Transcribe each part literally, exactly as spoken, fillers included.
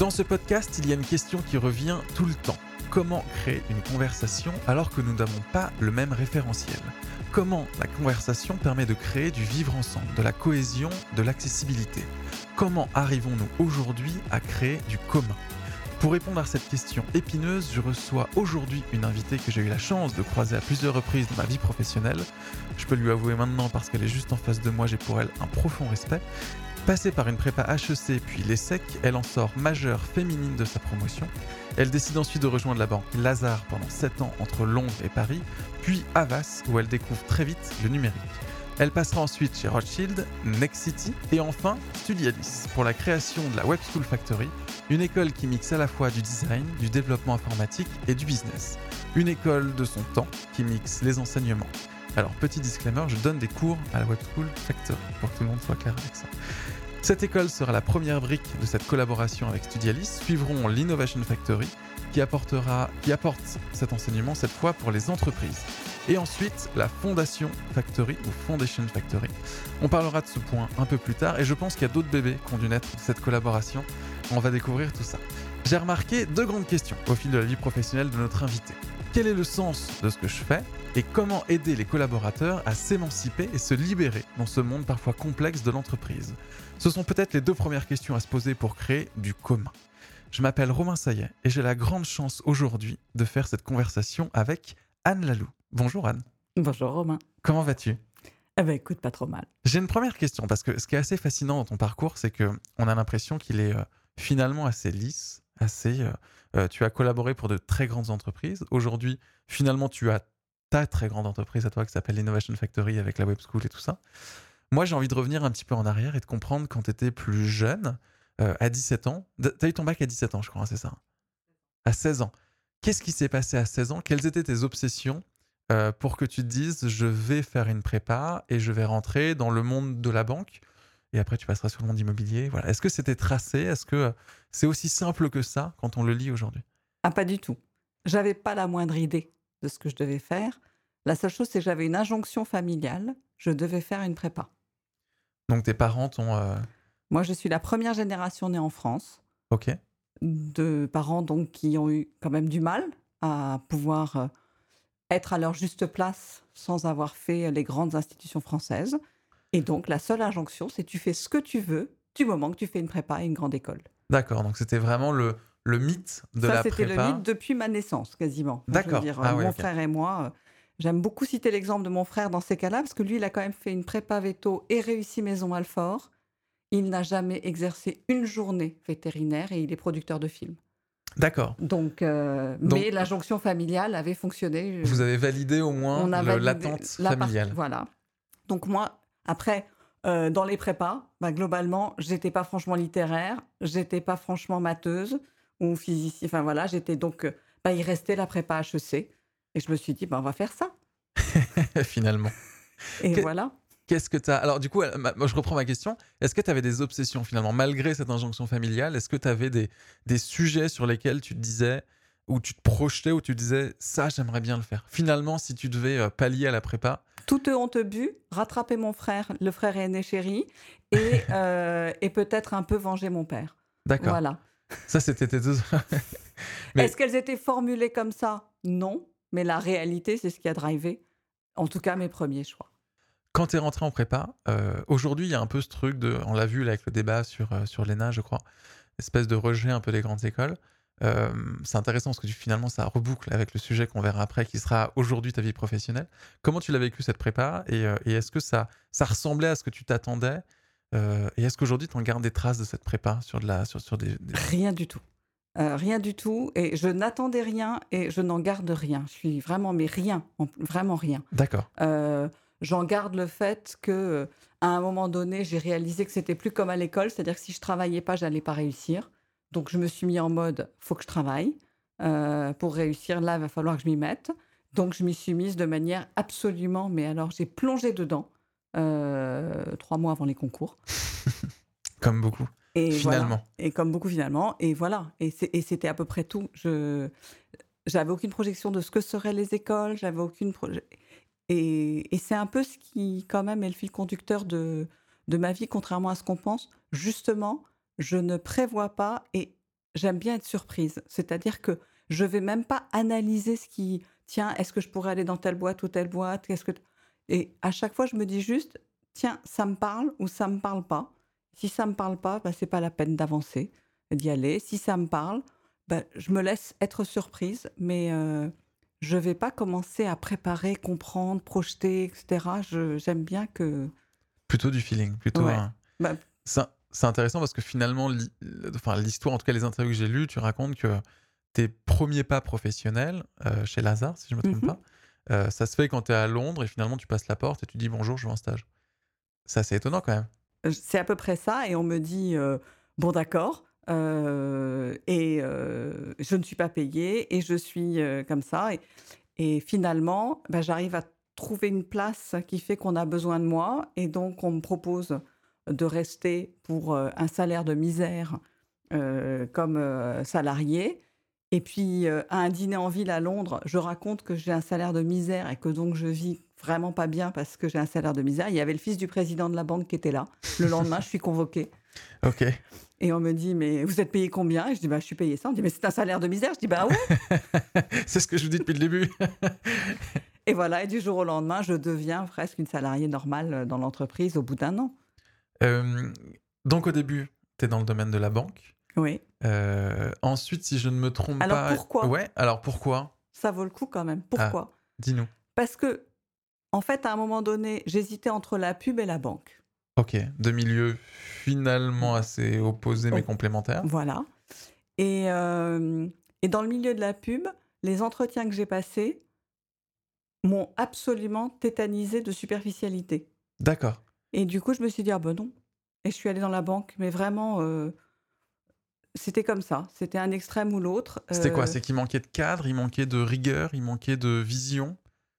Dans ce podcast, il y a une question qui revient tout le temps. Comment créer une conversation alors que nous n'avons pas le même référentiel ? Comment la conversation permet de créer du vivre ensemble, de la cohésion, de l'accessibilité ? Comment arrivons-nous aujourd'hui à créer du commun ? Pour répondre à cette question épineuse, je reçois aujourd'hui une invitée que j'ai eu la chance de croiser à plusieurs reprises dans ma vie professionnelle. Je peux lui avouer maintenant parce qu'elle est juste en face de moi, j'ai pour elle un profond respect. Passée par une prépa H E C puis l'ESSEC, elle en sort majeure féminine de sa promotion. Elle décide ensuite de rejoindre la banque Lazare pendant sept ans entre Londres et Paris, puis Havas où elle découvre très vite le numérique. Elle passera ensuite chez Rothschild, Nexity et enfin Studialis pour la création de la Web School Factory, une école qui mixe à la fois du design, du développement informatique et du business. Une école de son temps qui mixe les enseignements. Alors, petit disclaimer, je donne des cours à la Web School Factory, pour que tout le monde soit clair avec ça. Cette école sera la première brique de cette collaboration avec Studialis. Suivront l'Innovation Factory, qui, apportera, qui apporte cet enseignement cette fois pour les entreprises. Et ensuite, la Fondation Factory, ou Foundation Factory. On parlera de ce point un peu plus tard, et je pense qu'il y a d'autres bébés qui ont dû naître de cette collaboration. On va découvrir tout ça. J'ai remarqué deux grandes questions au fil de la vie professionnelle de notre invité. Quel est le sens de ce que je fais ? Et comment aider les collaborateurs à s'émanciper et se libérer dans ce monde parfois complexe de l'entreprise ? Ce sont peut-être les deux premières questions à se poser pour créer du commun. Je m'appelle Romain Saillet et j'ai la grande chance aujourd'hui de faire cette conversation avec Anne Lalou. Bonjour Anne. Bonjour Romain. Comment vas-tu ? Eh ben écoute, pas trop mal. J'ai une première question parce que ce qui est assez fascinant dans ton parcours, c'est qu'on a l'impression qu'il est euh, finalement assez lisse, assez... Euh, euh, tu as collaboré pour de très grandes entreprises. Aujourd'hui, finalement, tu as ta très grande entreprise à toi qui s'appelle l'Innovation Factory avec la Web School et tout ça. Moi, j'ai envie de revenir un petit peu en arrière et de comprendre quand tu étais plus jeune, euh, à dix-sept ans. Tu as eu ton bac à dix-sept ans, je crois, hein, c'est ça ? À seize ans. Qu'est-ce qui s'est passé à seize ans ? Quelles étaient tes obsessions euh, pour que tu te dises je vais faire une prépa et je vais rentrer dans le monde de la banque et après tu passeras sur le monde immobilier. Voilà. Est-ce que c'était tracé ? Est-ce que c'est aussi simple que ça quand on le lit aujourd'hui ? Ah, pas du tout. J'avais pas la moindre idée de ce que je devais faire. La seule chose, c'est que j'avais une injonction familiale. Je devais faire une prépa. Donc tes parents t'ont... Euh... Moi, je suis la première génération née en France. Ok. De parents donc, qui ont eu quand même du mal à pouvoir euh, être à leur juste place sans avoir fait les grandes institutions françaises. Et donc, la seule injonction, c'est tu fais ce que tu veux du moment que tu fais une prépa et une grande école. D'accord, donc c'était vraiment le, le mythe de Ça, la c'était prépa. c'était le mythe depuis ma naissance, quasiment. D'accord. Je veux dire, Ah euh, ouais, mon okay. frère et moi, euh, j'aime beaucoup citer l'exemple de mon frère dans ces cas-là, parce que lui, il a quand même fait une prépa veto et réussi Maison Alfort. Il n'a jamais exercé une journée vétérinaire et il est producteur de films. D'accord. Donc, euh, Donc, mais l'injonction familiale avait fonctionné. Vous avez validé au moins On a le, validé l'attente la familiale. Part, voilà. Donc moi, après, euh, dans les prépas, bah, globalement, j'étais pas franchement littéraire, j'étais pas franchement matheuse ou physicienne. Enfin voilà, j'étais donc, bah, il restait la prépa H E C et je me suis dit, bah, on va faire ça. Finalement. Et que, voilà. Qu'est-ce que tu as... Alors du coup, moi, je reprends ma question. Est-ce que tu avais des obsessions finalement, malgré cette injonction familiale ? Est-ce que tu avais des, des sujets sur lesquels tu te disais, où tu te projetais, où tu te disais, ça, j'aimerais bien le faire ? Finalement, si tu devais pallier à la prépa... Toute honte bu, rattraper mon frère, le frère aîné chéri, et, euh, et peut-être un peu venger mon père. D'accord. Voilà. Ça, c'était tes deux... Mais... Est-ce qu'elles étaient formulées comme ça ? Non. Mais la réalité, c'est ce qui a drivé, en tout cas, mes premiers choix. Quand tu es rentré en prépa, euh, aujourd'hui, il y a un peu ce truc de... On l'a vu là, avec le débat sur, euh, sur l'E N A, je crois. Espèce de rejet un peu des grandes écoles. Euh, c'est intéressant parce que tu, finalement, ça reboucle avec le sujet qu'on verra après, qui sera aujourd'hui ta vie professionnelle. Comment tu l'as vécu, cette prépa ? Et, euh, et est-ce que ça, ça ressemblait à ce que tu t'attendais ? euh, Et est-ce qu'aujourd'hui, tu en gardes des traces de cette prépa sur, de la, sur, sur des, des... Rien du tout. Euh, rien du tout. Et je n'attendais rien et je n'en garde rien. Je suis vraiment, mais rien. Vraiment rien. D'accord. Euh, j'en garde le fait que, à un moment donné, j'ai réalisé que c'était plus comme à l'école. C'est-à-dire que si je travaillais pas, j'allais pas réussir. Donc, je me suis mis en mode, faut que je travaille. Euh, pour réussir, là, il va falloir que je m'y mette. Donc, je m'y suis mise de manière absolument... Mais alors, j'ai plongé dedans euh, trois mois avant les concours. Comme beaucoup, et finalement. Voilà. Et comme beaucoup, finalement. Et voilà. Et, c'est, et c'était à peu près tout. Je j'avais aucune projection de ce que seraient les écoles. J'avais aucune... Pro... Et, et c'est un peu ce qui, quand même, est le fil conducteur de, de ma vie, contrairement à ce qu'on pense. Justement, je ne prévois pas et j'aime bien être surprise. C'est-à-dire que je vais même pas analyser ce qui tiens, est-ce que je pourrais aller dans telle boîte ou telle boîte? Qu'est-ce que t et à chaque fois, je me dis juste: «Tiens, ça me parle ou ça me parle pas». Si ça me parle pas, bah, c'est pas la peine d'avancer, d'y aller. Si ça me parle, bah, je me laisse être surprise, mais heu, je vais pas commencer à préparer, comprendre, projeter et cetera. Je j'aime bien que Plutôt du feeling, plutôt ouais, un bah, c'est in c'est intéressant parce que finalement l'hi l enfin l'histoire, en tout cas les interviews que j'ai lues, tu racontes que tes premiers pas professionnels, heu, chez Lazare, si je me trompe mmh pas, heu, ça se fait quand tu es à Londres et finalement tu passes la porte et tu dis: «Bonjour, je veux un stage». C'est assez étonnant quand même. c'est à peu près ça et on me dit, heu: «Bon d'accord, heu et heu, je ne suis pas payée et je suis, heu, comme ça» et et finalement, bah, j'arrive à trouver une place qui fait qu'on a besoin de moi et donc on me propose de rester pour, heu, un salaire de misère, heu, comme, heu, salariée et puis, heu, à un dîner en ville à Londres, je raconte que j'ai un salaire de misère et que donc je vis vraiment pas bien parce que j'ai un salaire de misère. Il y avait le fils du président de la banque qui était là. Le lendemain, je suis convoquée OK. et on me dit: «Mais vous êtes payé combien?» et je dis: «Bah, je suis payée ça». On me dit: «Mais c'est un salaire de misère». Je dis: «Bah, ouais». C'est ce que je vous dis depuis le début. Et voilà et du jour au lendemain, je deviens presque une salariée normale, heu, dans l'entreprise au bout d'un an. Hem, donc au début, tu es dans le domaine de la banque. Oui. Heu, ensuite, si je ne me trompe Alors pas pourquoi? ouais, alors pourquoi? Ça vaut le coup quand même. Ah, Pourquoi? dis-nous. Parce que en fait, à un moment donné, j'hésitais entre la pub et la banque. OK, deux milieux finalement assez opposés mais Oh, complémentaires. voilà et hem et dans le milieu de la pub, les entretiens que j'ai passés m'ont absolument tétanisée de superficialité D'accord. et du coup, je me suis dit: «Ah ben non» et je suis allée dans la banque, mais vraiment, heu, c'était comme ça. C'était un extrême ou l'autre, C'était quoi? heu C'est qu'il manquait de cadre, il manquait de rigueur, il manquait de vision?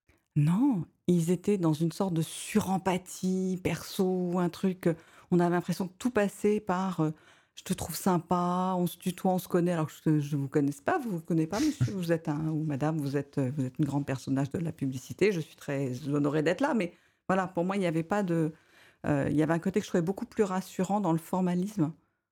Non, ils étaient dans une sorte de surempathie perso, un truc, heu, on avait l'impression que tout passait par, heu: «Je te trouve sympa», on se tutoie, on se connaît alors que je ne vous connaisse pas. «Vous vous connaissez pas monsieur, vous êtes un ou madame, vous êtes, heu, vous êtes une grande personnage de la publicité, je suis très honorée d'être là». Mais voilà, pour moi, il y avait pas de, heu, il y avait un côté que je trouvais beaucoup plus rassurant dans le formalisme,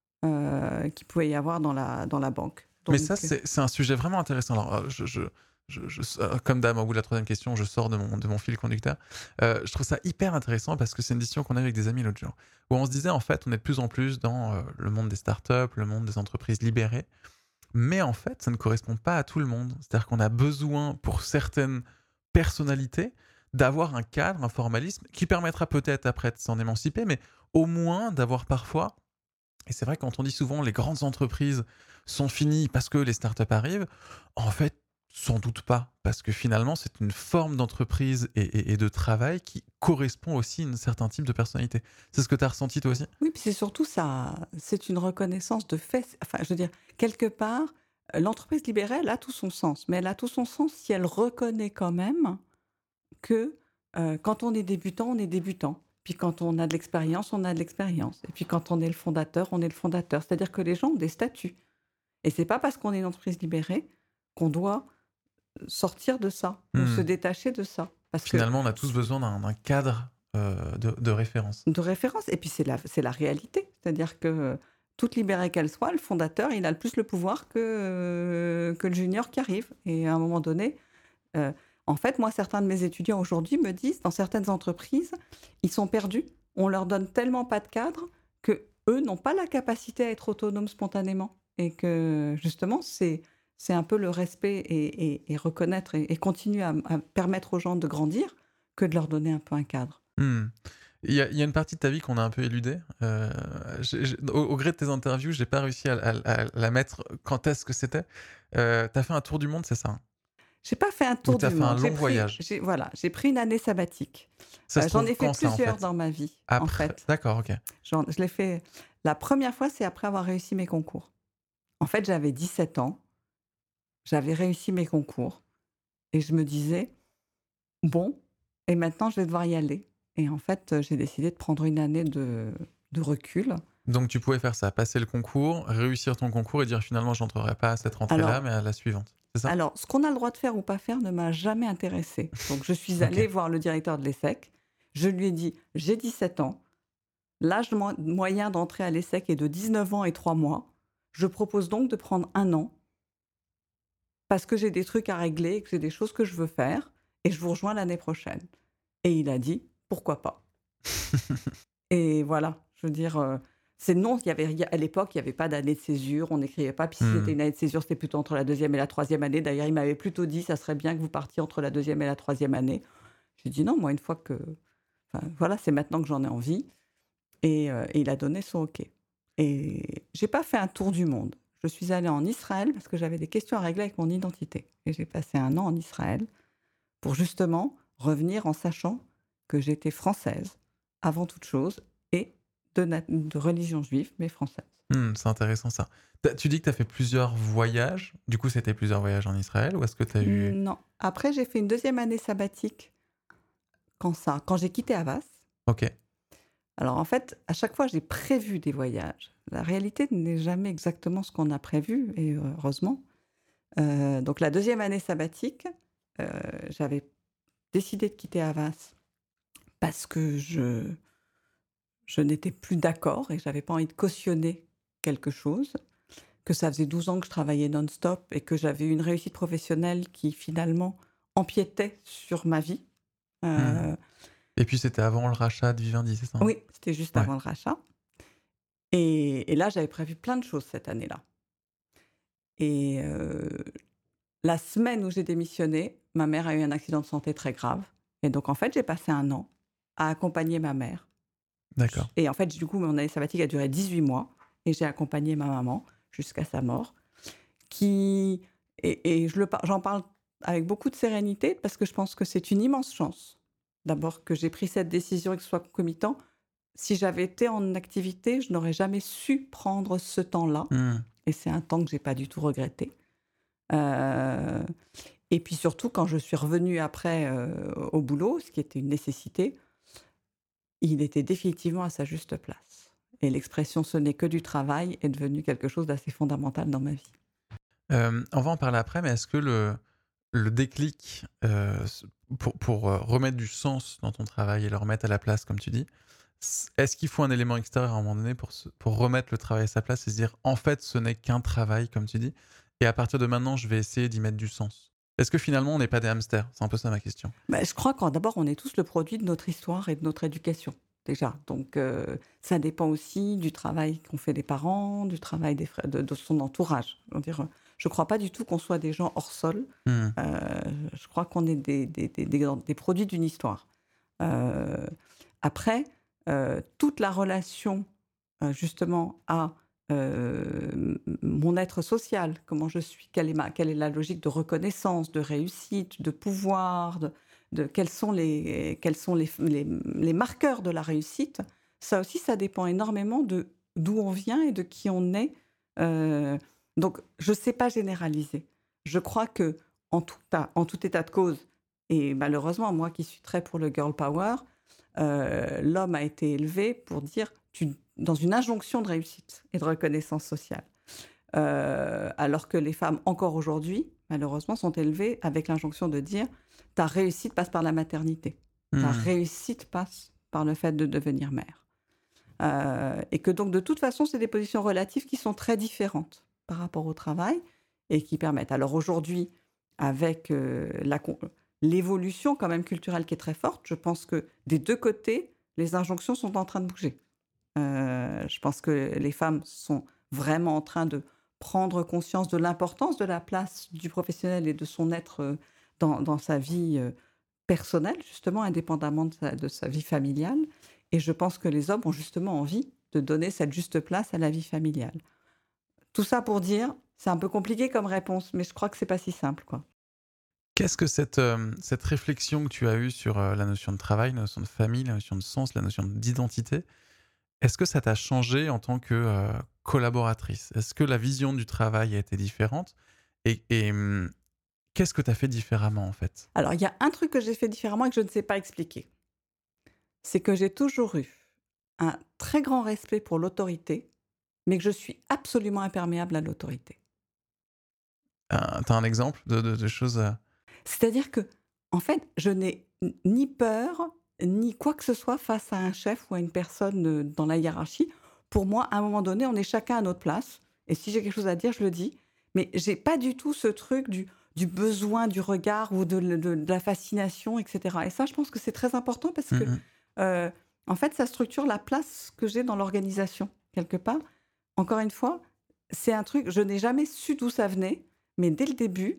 heu, qu'il pouvait y avoir dans la dans la banque. Mais ça, Donc, heu, c'est c'est un sujet vraiment intéressant. Alors, heu, je je je je s heu, comme d'hab, au bout de la troisième question, je sors de mon de mon fil conducteur. Heu, je trouve ça hyper intéressant parce que c'est une discussion qu'on a avec des amis l'autre jour, où on se disait, en fait, on est de plus en plus dans, heu, le monde des startups, le monde des entreprises libérées, mais en fait, ça ne correspond pas à tout le monde. C'est-à-dire qu'on a besoin, pour certaines personnalités, d'avoir un cadre, un formalisme qui permettra peut-être après de s'en émanciper, mais au moins d'avoir parfois et c'est vrai quand on dit souvent les grandes entreprises sont finies parce que les startups arrivent, en fait, sans doute pas. Parce que finalement, c'est une forme d'entreprise et, et- et de travail qui correspond aussi à un certain type de personnalité. C'est ce que tu as ressenti toi aussi? oui, puis c'est surtout ça c'est une reconnaissance de fait. C enfin, je veux dire, quelque part, heu, l'entreprise libérée, elle a tout son sens, mais elle a tout son sens si elle reconnaît quand même que, heu, quand on est débutant, on est débutant. Puis quand on a de l'expérience, on a de l'expérience. Et puis quand on est le fondateur, on est le fondateur. C'est-à-dire que les gens ont des statuts. Et c'est pas parce qu'on est une entreprise libérée qu'on doit sortir de ça ou se Hmm. détacher de ça. Parce que Finalement, on a tous besoin d'un d'un cadre euh, de, de référence. de référence et puis c'est la c'est la réalité. C'est-à-dire que, heu, toute libérée qu'elle soit, le fondateur, il a le plus le pouvoir que, heu, que le junior qui arrive et à un moment donné, heu, en fait, moi, certains de mes étudiants aujourd'hui me disent, dans certaines entreprises, ils sont perdus. On leur donne tellement pas de cadre que eux n'ont pas la capacité à être autonomes spontanément et que justement, c'est c'est un peu le respect et et et reconnaître et et continuer à à permettre aux gens de grandir que de leur donner un peu un cadre. Hmm. Il y, a, il y a une partie de ta vie qu'on a un peu éludée. Euh, j'ai- j'ai- au, au gré de tes interviews, j'ai pas réussi à, à- à la mettre quand est-ce que c'était. Euh, t'as fait un tour du monde, c'est ça, hein? J'ai pas fait un Ou tour t'as du fait un monde. J'ai long pris voyage? j'ai voilà, j'ai pris une année sabbatique. Ça se Heu, j'en trouve ai fait quand ça, en plusieurs fait? dans ma vie, en Après fait. d'accord, OK. J'en je l'ai fait la première fois, c'est après avoir réussi mes concours. En fait, j'avais dix-sept ans, j'avais réussi mes concours et je me disais: «Bon et maintenant je vais devoir y aller» et en fait, heu, j'ai décidé de prendre une année de de recul. Donc tu pouvais faire ça, passer le concours, réussir ton concours et dire: «Finalement, j'entrerai pas à cette rentrée-là, Alors mais à la suivante». C'est ça? alors ce qu'on a le droit de faire ou pas faire ne m'a jamais intéressée. Donc je suis OK. allée voir le directeur de l'ESSEC. Je lui ai dit: «J'ai dix-sept ans, l'âge mo moyen d'entrer à l'ESSEC est de dix-neuf ans et trois mois. Je propose donc de prendre un an parce que j'ai des trucs à régler et que j'ai des choses que je veux faire et je vous rejoins l'année prochaine. Et il a dit: «Pourquoi pas?» Et voilà, je veux dire, heu, c'est non, il y avait rien à l'époque, il y avait pas d'année de césure, on n'écrivait pas, puis si c'était Mmh. une année de césure, c'était plutôt entre la deuxième et la troisième année. D'ailleurs, il m'avait plutôt dit: «Ça serait bien que vous partiez entre la deuxième et la troisième année». J'ai dit: «Non, moi, une fois que enfin, voilà, c'est maintenant que j'en ai envie». Et heu et il a donné son OK. Et j'ai pas fait un tour du monde. Je suis allée en Israël parce que j'avais des questions à régler avec mon identité et j'ai passé un an en Israël pour justement revenir en sachant que j'étais française avant toute chose et de nat de religion juive, mais française. Mmh, c'est intéressant ça. Tu tu dis que tu as fait plusieurs voyages. Du coup, c'était plusieurs voyages en Israël ou est-ce que tu as eu Non. Après, j'ai fait une deuxième année sabbatique quand ça quand j'ai quitté Havas. OK. Alors en fait, à chaque fois, j'ai prévu des voyages. La réalité n'est jamais exactement ce qu'on a prévu et heureusement. Heu, donc la deuxième année sabbatique, heu, j'avais décidé de quitter Havas parce que je je n'étais plus d'accord et j'avais pas envie de cautionner quelque chose, que ça faisait douze ans que je travaillais non-stop et que j'avais eu une réussite professionnelle qui finalement empiétait sur ma vie. Mmh. Heu, Et puis c'était avant le rachat de Vivendi, c'est ça, hein? oui, c'était juste Ouais. avant le rachat et et là, j'avais prévu plein de choses cette année-là et heu la semaine où j'ai démissionné, ma mère a eu un accident de santé très grave et donc en fait, j'ai passé un an à accompagner ma mère. D'accord. Et en fait, du coup, mon année sabbatique a duré dix-huit mois et j'ai accompagné ma maman jusqu'à sa mort qui et et je le par j'en parle avec beaucoup de sérénité parce que je pense que c'est une immense chance. D'abord que j'ai pris cette décision et que ce soit concomitant. Si j'avais été en activité, je n'aurais jamais su prendre ce temps-là Mmh. et c'est un temps que j'ai pas du tout regretté. Heu Et puis surtout, quand je suis revenue après, heu, au boulot, ce qui était une nécessité, il était définitivement à sa juste place. Et l'expression «ce n'est que du travail» est devenue quelque chose d'assez fondamental dans ma vie. Hem, on va en parler après, mais est-ce que le le déclic, heu, s pour pour, heu, remettre du sens dans ton travail et le remettre à la place comme tu dis, c est-ce qu'il faut un élément extérieur à un moment donné pour se pour remettre le travail à sa place et se dire: «En fait, ce n'est qu'un travail», comme tu dis et à partir de maintenant, je vais essayer d'y mettre du sens? Est-ce que finalement, on n'est pas des hamsters? C'est un peu ça ma question. Bah, je crois qu'en d'abord, on est tous le produit de notre histoire et de notre éducation, déjà. Donc heu, ça dépend aussi du travail qu'ont fait les parents, du travail des frè de de son entourage. Je veux dire, je crois pas du tout qu'on soit des gens hors sol. Mmh. Heu, je crois qu'on est des des des des des produits d'une histoire. Heu, Après, heu, toute la relation, heu, justement à, heu, m mon être social, comment je suis, quelle est ma quelle est la logique de reconnaissance, de réussite, de pouvoir, de de quels sont les quels sont les f les, mmh, les marqueurs de la réussite. Ça aussi, ça dépend énormément de d'où on vient et de qui on est. Heu, donc je ne sais pas généraliser. Je crois que en tout ta en tout état de cause et malheureusement, moi qui suis très pour le girl power, heu, l'homme a été élevé pour dire tu dans une injonction de réussite et de reconnaissance sociale. Heu, alors que les femmes, encore aujourd'hui, malheureusement, sont élevées avec l'injonction de dire: «Ta réussite passe par la maternité. Ta Mmh. réussite passe par le fait de devenir mère». Heu et que donc de toute façon, c'est des positions relatives qui sont très différentes par rapport au travail et qui permettent alors aujourd'hui, avec, heu, la con l'évolution quand même culturelle qui est très forte, je pense que des deux côtés, les injonctions sont en train de bouger. Heu, je pense que les femmes sont vraiment en train de prendre conscience de l'importance de la place du professionnel et de son être, heu, dans dans sa vie, heu, personnelle, justement, indépendamment de sa de sa vie familiale et je pense que les hommes ont justement envie de donner cette juste place à la vie familiale. Tout ça pour dire, c'est un peu compliqué comme réponse, mais je crois que c'est pas si simple, quoi. Qu'est-ce que cette, hem, cette réflexion que tu as eue sur, heu, la notion de travail, la notion de famille, la notion de sens, la notion d'identité, est-ce que ça t'a changé en tant que, heu, collaboratrice? Est-ce que la vision du travail a été différente? Et et mmh, qu'est-ce que tu as fait différemment, en fait? Alors il y a un truc que j'ai fait différemment et que je ne sais pas expliquer. C'est que j'ai toujours eu un très grand respect pour l'autorité, mais que je suis absolument imperméable à l'autorité. Heu, tu as un exemple de de de choses, heu C'est-à-dire que, en fait, je n'ai n ni peur, ni quoi que ce soit face à un chef ou à une personne, heu, dans la hiérarchie. Pour moi, à un moment donné, on est chacun à notre place et si j'ai quelque chose à dire, je le dis. Mais j'ai pas du tout ce truc du du besoin du regard ou de le de de la fascination et cetera et ça, je pense que c'est très important parce Mmh que, mh. heu, en fait, ça structure la place que j'ai dans l'organisation, quelque part. Encore une fois, c'est un truc je n'ai jamais su d'où ça venait, mais dès le début,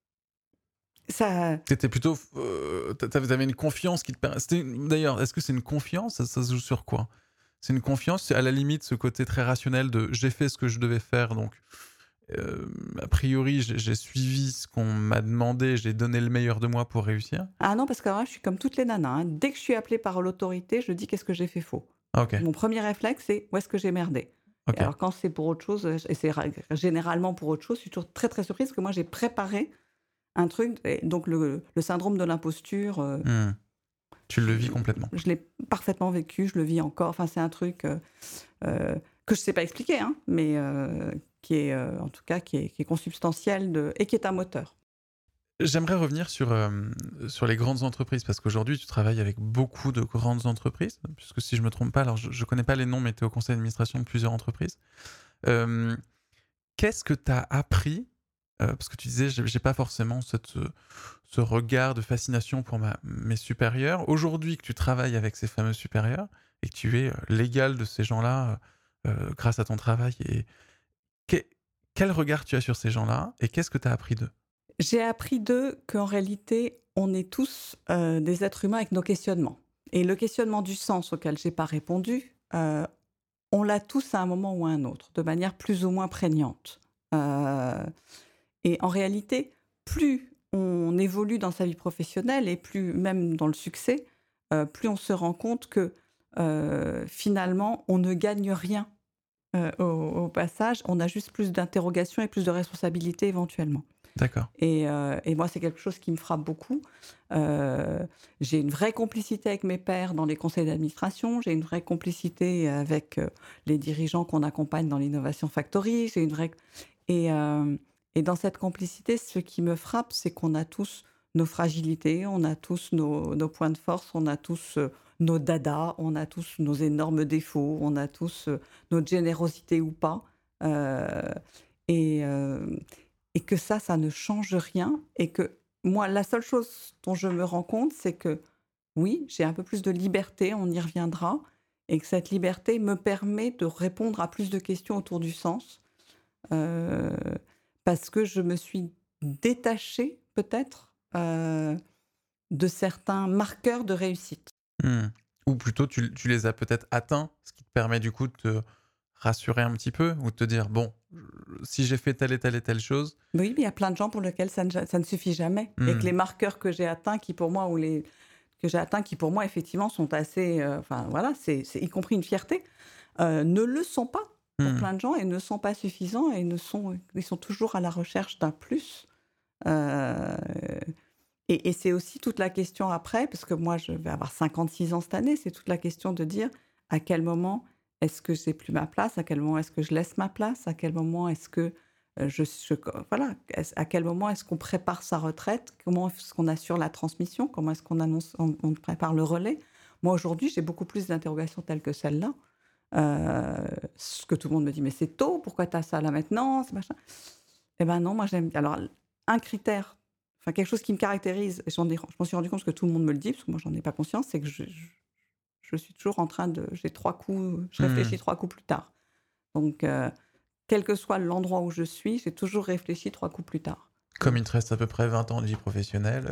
ça Tu étais plutôt f heu, tu avais une confiance qui te per c'était une d'ailleurs, est-ce que c'est une confiance? Ça ça se joue sur quoi? C'est une confiance? C'est à la limite ce côté très rationnel de: «J'ai fait ce que je devais faire donc, hem, a priori j'ai j'ai suivi ce qu'on m'a demandé, j'ai donné le meilleur de moi pour réussir»? ah non, parce que alors là, je suis comme toutes les nanas, hein. Dès que je suis appelée par l'autorité, je dis: «Qu'est-ce que j'ai fait faux?» Ah OK, Mon premier réflexe, c'est: «Où est-ce que j'ai merdé?» Et OK. alors quand c'est pour autre chose, heu, et c'est ra généralement pour autre chose, je suis toujours très, très surprise parce que moi j'ai préparé un truc et donc le le syndrome de l'imposture, heu, Mmh. Tu le je vis complètement. je l'ai parfaitement vécu, je le vis encore. Enfin, c'est un truc, heu heu, que je sais pas expliquer, hein, mais heu, qui est, heu, en tout cas qui est qui est consubstantiel de et qui est un moteur. J'aimerais revenir sur, hem, sur les grandes entreprises parce qu'aujourd'hui tu travailles avec beaucoup de grandes entreprises, puisque si je me trompe pas, alors je je connais pas les noms, mais tu es au conseil d'administration de plusieurs entreprises. Hem, Qu'est-ce que tu as appris? Heu, parce que tu disais: «J'ai j'ai pas forcément cette, heu, ce regard de fascination pour ma mes supérieurs». Aujourd'hui que tu travailles avec ces fameux supérieurs et que tu es, heu, l'égal de ces gens-là, heu heu, grâce à ton travail et quel quel regard tu as sur ces gens-là et qu'est-ce que tu as appris d'eux? J'ai appris d'eux qu'en réalité, on est tous, heu, des êtres humains avec nos questionnements et le questionnement du sens auquel j'ai pas répondu, heu, on l'a tous à un moment ou à un autre, de manière plus ou moins prégnante. Heu et en réalité, plus on évolue dans sa vie professionnelle et plus même dans le succès, heu, plus on se rend compte que, heu, finalement, on ne gagne rien, heu, au au passage. On a juste plus d'interrogations et plus de responsabilités éventuellement. D'accord. Et heu et moi, c'est quelque chose qui me frappe beaucoup. Heu, j'ai une vraie complicité avec mes pairs dans les conseils d'administration, j'ai une vraie complicité avec, heu, les dirigeants qu'on accompagne dans l'Innovation Factory, j'ai une vraie et hem et dans cette complicité, ce qui me frappe, c'est qu'on a tous nos fragilités, on a tous nos nos points de force, on a tous, heu, nos dadas, on a tous nos énormes défauts, on a tous, heu, notre générosité ou pas. Heu et hem et que ça, ça ne change rien et que moi, la seule chose dont je me rends compte, c'est que oui, j'ai un peu plus de liberté, on y reviendra et que cette liberté me permet de répondre à plus de questions autour du sens, heu, parce que je me suis détachée peut-être, heu, de certains marqueurs de réussite. Mmh. Ou plutôt tu tu les as peut-être atteints, ce qui te permet du coup de te rassurer un petit peu ou de te dire: «Bon, heu, si j'ai fait telle et telle et telle chose». Oui, mais il y a plein de gens pour lesquels ça ne ja ça ne suffit jamais et que Mmh. les marqueurs que j'ai atteints qui pour moi ou les que j'ai atteints qui pour moi effectivement sont assez, heu, enfin voilà, c'est c'est y compris une fierté, heu, ne le sont pas pour Mmh. plein de gens et ne sont pas suffisants et ne sont ils sont toujours à la recherche d'un plus, heu et et c'est aussi toute la question après, parce que moi je vais avoir cinquante-six ans cette année, c'est toute la question de dire: «À quel moment est-ce que j'ai plus ma place? À quel moment est-ce que je laisse ma place? À quel moment est-ce que, heu, je je co voilà, est-ce à quel moment est-ce qu'on prépare sa retraite? Comment est-ce qu'on assure la transmission? Comment est-ce qu'on annonce on on prépare le relais?» Moi aujourd'hui, j'ai beaucoup plus d'interrogations telles que celle-là, heu, ce que tout le monde me dit: «Mais c'est tôt, pourquoi tu as ça là maintenant? C'est machin». Eh ben non, moi j'aime alors un critère, enfin quelque chose qui me caractérise, et j'en ai je m'en suis rendu compte parce que tout le monde me le dit, parce que moi j'en ai pas conscience, c'est que je je je suis toujours en train de j'ai trois coups je Mmh. réfléchis trois coups plus tard. Donc heu, quel que soit l'endroit où je suis, j'ai toujours réfléchi trois coups plus tard. Comme il te reste à peu près vingt ans de vie professionnelle.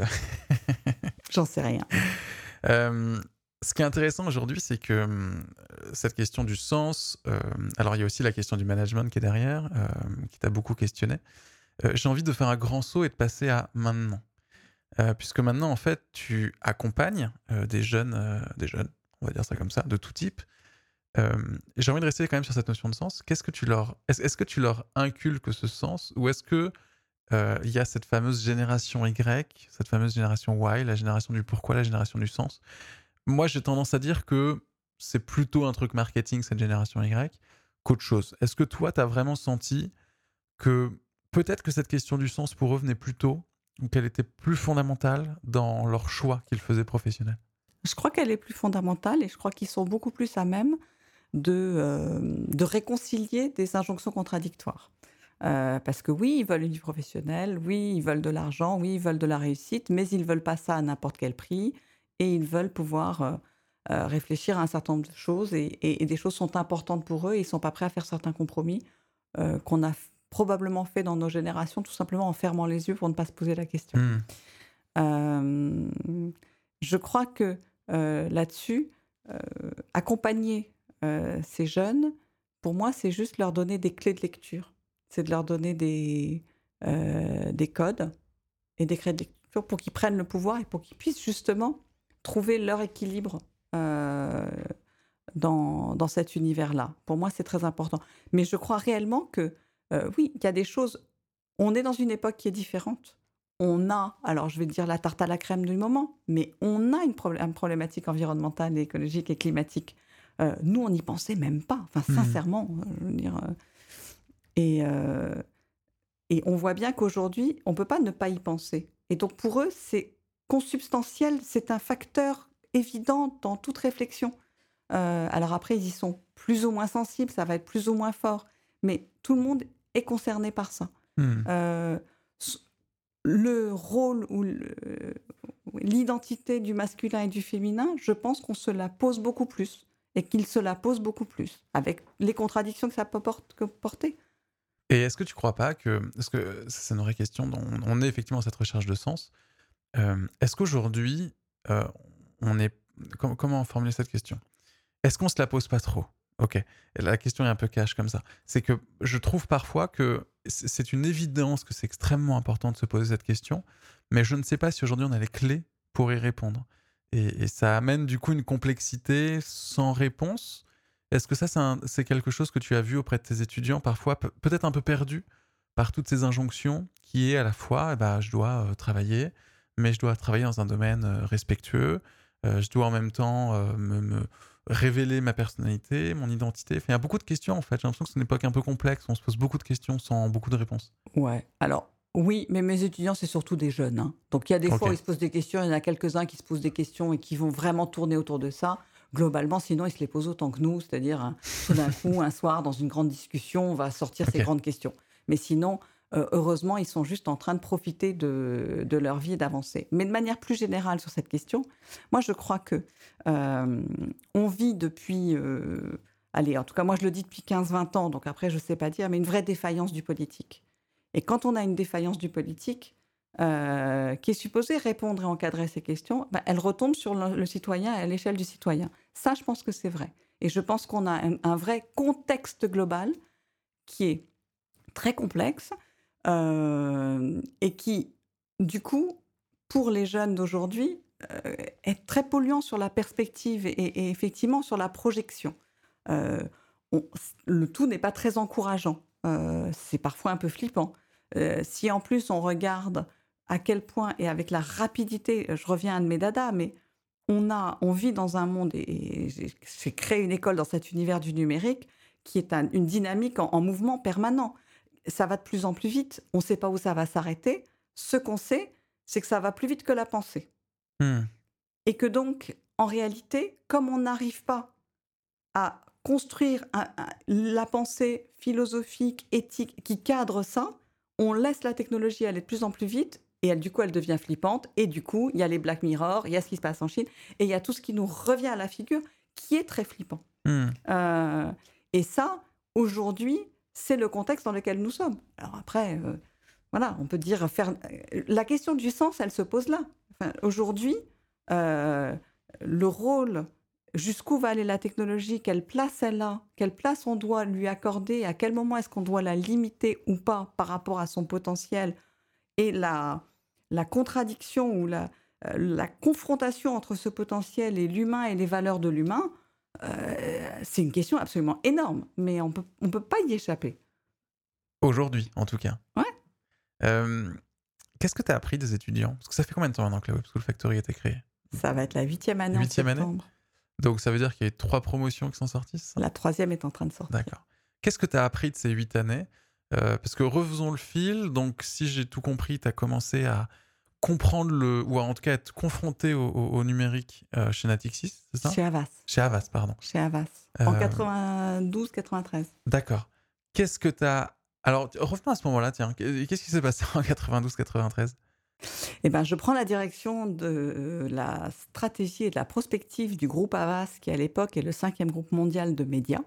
J'en sais rien. Hem, Ce qui est intéressant aujourd'hui, c'est que, mmh, cette question du sens, hem, alors il y a aussi la question du management qui est derrière, hem, qui t'a beaucoup questionné. Heu, j'ai envie de faire un grand saut et de passer à maintenant. Heu, puisque maintenant, en fait, tu accompagnes, heu, des jeunes, heu, des jeunes, on va dire ça comme ça, de tout type. Hem, j'ai envie de rester quand même sur cette notion de sens. Qu'est-ce que tu leur est-ce est-ce que tu leur inculques ce sens? Ou est-ce que, heu, il y a cette fameuse génération Y, cette fameuse génération Y, la génération du pourquoi, la génération du sens? Moi, j'ai tendance à dire que c'est plutôt un truc marketing, cette génération Y, qu'autre chose. Est-ce que toi, tu as vraiment senti que peut-être que cette question du sens pour eux venait plus tôt ou qu'elle était plus fondamentale dans leur choix qu'ils faisaient professionnel? Je crois qu'elle est plus fondamentale et je crois qu'ils sont beaucoup plus à même, de, euh, de réconcilier des injonctions contradictoires. Euh, parce que oui, ils veulent une vie professionnelle, oui, ils veulent de l'argent, oui, ils veulent de la réussite, mais ils ne veulent pas ça à n'importe quel prix et ils veulent pouvoir euh, euh, réfléchir à un certain nombre de choses et, et- et des choses sont importantes pour eux et ils ne sont pas prêts à faire certains compromis euh, qu'on a f- probablement fait dans nos générations, tout simplement en fermant les yeux pour ne pas se poser la question. Hmm. Euh, je crois que euh, là-dessus, euh, accompagner euh, ces jeunes, pour moi, c'est juste leur donner des clés de lecture. C'est de leur donner des, euh, des codes et des clés de lecture pour qu'ils prennent le pouvoir et pour qu'ils puissent justement trouver leur équilibre euh, dans, dans cet univers-là. Pour moi, c'est très important. Mais je crois réellement que, euh, oui, il y a des choses. On est dans une époque qui est différente. On a, alors je vais dire la tarte à la crème du moment, mais on a une, problé- une problématique environnementale, écologique et climatique. Euh, nous, on n'y pensait même pas. Enfin, Hmm. sincèrement, euh, je veux dire. euh, et, euh, et on voit bien qu'aujourd'hui, on ne peut pas ne pas y penser. Et donc, pour eux, c'est consubstantiel, c'est un facteur évident dans toute réflexion. Euh, alors après, ils y sont plus ou moins sensibles, ça va être plus ou moins fort, mais tout le monde est concerné par ça. Hmm. Euh, s- le rôle ou le- l'identité du masculin et du féminin, je pense qu'on se la pose beaucoup plus et qu'il se la pose beaucoup plus, avec les contradictions que ça peut porte- que porter. Et est-ce que tu crois pas que, parce que ça, c'est une vraie question, dont on on est effectivement à cette recherche de sens, euh, est-ce qu'aujourd'hui, euh, on est, com- comment formuler cette question? Est-ce qu'on se la pose pas trop? Ok, la question est un peu cash comme ça. C'est que je trouve parfois que c- c'est une évidence que c'est extrêmement important de se poser cette question, mais je ne sais pas si aujourd'hui on a les clés pour y répondre. Et, et ça amène du coup une complexité sans réponse. Est-ce que ça, c'est, un- c'est quelque chose que tu as vu auprès de tes étudiants, parfois pe- peut-être un peu perdu par toutes ces injonctions, qui est à la fois, eh ben, je dois euh, travailler, mais je dois travailler dans un domaine euh, respectueux, euh, je dois en même temps euh, me, me révéler ma personnalité, mon identité. Enfin, il y a beaucoup de questions en fait. J'ai l'impression que c'est une époque un peu complexe. On se pose beaucoup de questions sans beaucoup de réponses. Ouais, alors oui, mais mes étudiants, c'est surtout des jeunes, hein. Donc il y a des Ok. fois où ils se posent des questions, il y en a quelques-uns qui se posent des questions et qui vont vraiment tourner autour de ça. Globalement, sinon, ils se les posent autant que nous, c'est-à-dire hein, tout d'un coup, un soir, dans une grande discussion, on va sortir ces Ok. grandes questions. Mais sinon, euh, heureusement, ils sont juste en train de profiter de, de leur vie et d'avancer. Mais de manière plus générale sur cette question, moi, je crois que euh, on vit depuis, euh, allez, en tout cas, moi, je le dis depuis quinze vingt ans, donc après, je ne sais pas dire, mais une vraie défaillance du politique. Et quand on a une défaillance du politique, euh, qui est supposée répondre et encadrer ces questions, ben, elle retombe sur le, le citoyen et à l'échelle du citoyen. Ça, je pense que c'est vrai. Et je pense qu'on a un, un vrai contexte global qui est très complexe euh, et qui, du coup, pour les jeunes d'aujourd'hui, euh, est très polluant sur la perspective et, et effectivement sur la projection. Euh, on- le tout n'est pas très encourageant. Euh, c'est parfois un peu flippant. Euh, si en plus on regarde à quel point, et avec la rapidité, je reviens à un de mes dadas, mais on, a, on vit dans un monde, et j'ai j'ai créé une école dans cet univers du numérique, qui est un- une dynamique en, en mouvement permanent. Ça va de plus en plus vite, on ne sait pas où ça va s'arrêter. Ce qu'on sait, c'est que ça va plus vite que la pensée. Hmm. Et que donc, en réalité, comme on n'arrive pas à construire un- un- la pensée philosophique, éthique qui cadre ça, on laisse la technologie aller de plus en plus vite et elle, du coup, elle devient flippante. Et du coup, il y a les Black Mirror, il y a ce qui se passe en Chine et il y a tout ce qui nous revient à la figure qui est très flippant. Hmm. Euh, et ça, aujourd'hui, c'est le contexte dans lequel nous sommes. Alors après, euh, voilà, on peut dire faire. euh, La question du sens, elle se pose là. Enfin, aujourd'hui, euh, le rôle, jusqu'où va aller la technologie, quelle place elle a, quelle place on doit lui accorder, à quel moment est-ce qu'on doit la limiter ou pas par rapport à son potentiel, et la, la contradiction ou la, euh, la confrontation entre ce potentiel et l'humain et les valeurs de l'humain, euh, c'est une question absolument énorme, mais on peut, on peut pas y échapper. Aujourd'hui, en tout cas. Ouais. Euh, Qu'est-ce que tu as appris des étudiants? Parce que ça fait combien de temps maintenant que la Web School Factory a été créée? Ça va être la huitième année en Huitième année? septembre. Donc ça veut dire qu'il y a eu trois promotions qui sont sorties, c'est ça? La troisième est en train de sortir. D'accord. Qu'est-ce que tu as appris de ces huit années? Euh, Parce que refaisons le fil. Donc si j'ai tout compris, tu as commencé à comprendre le ou en tout cas être confronté au au au numérique, heu, chez Natixis, c'est ça? Chez Havas. Chez Havas, pardon. Chez Havas. En Hem, quatre-vingt-douze quatre-vingt-treize. d'accord. Qu'est-ce que tu as alors t revenons à ce moment-là, tiens. Qu'est qu'est-ce qui s'est passé en quatre-vingt-douze quatre-vingt-treize? Et ben, je prends la direction de euh, la stratégie et de la prospective du groupe Havas, qui à l'époque est le cinquième groupe mondial de médias.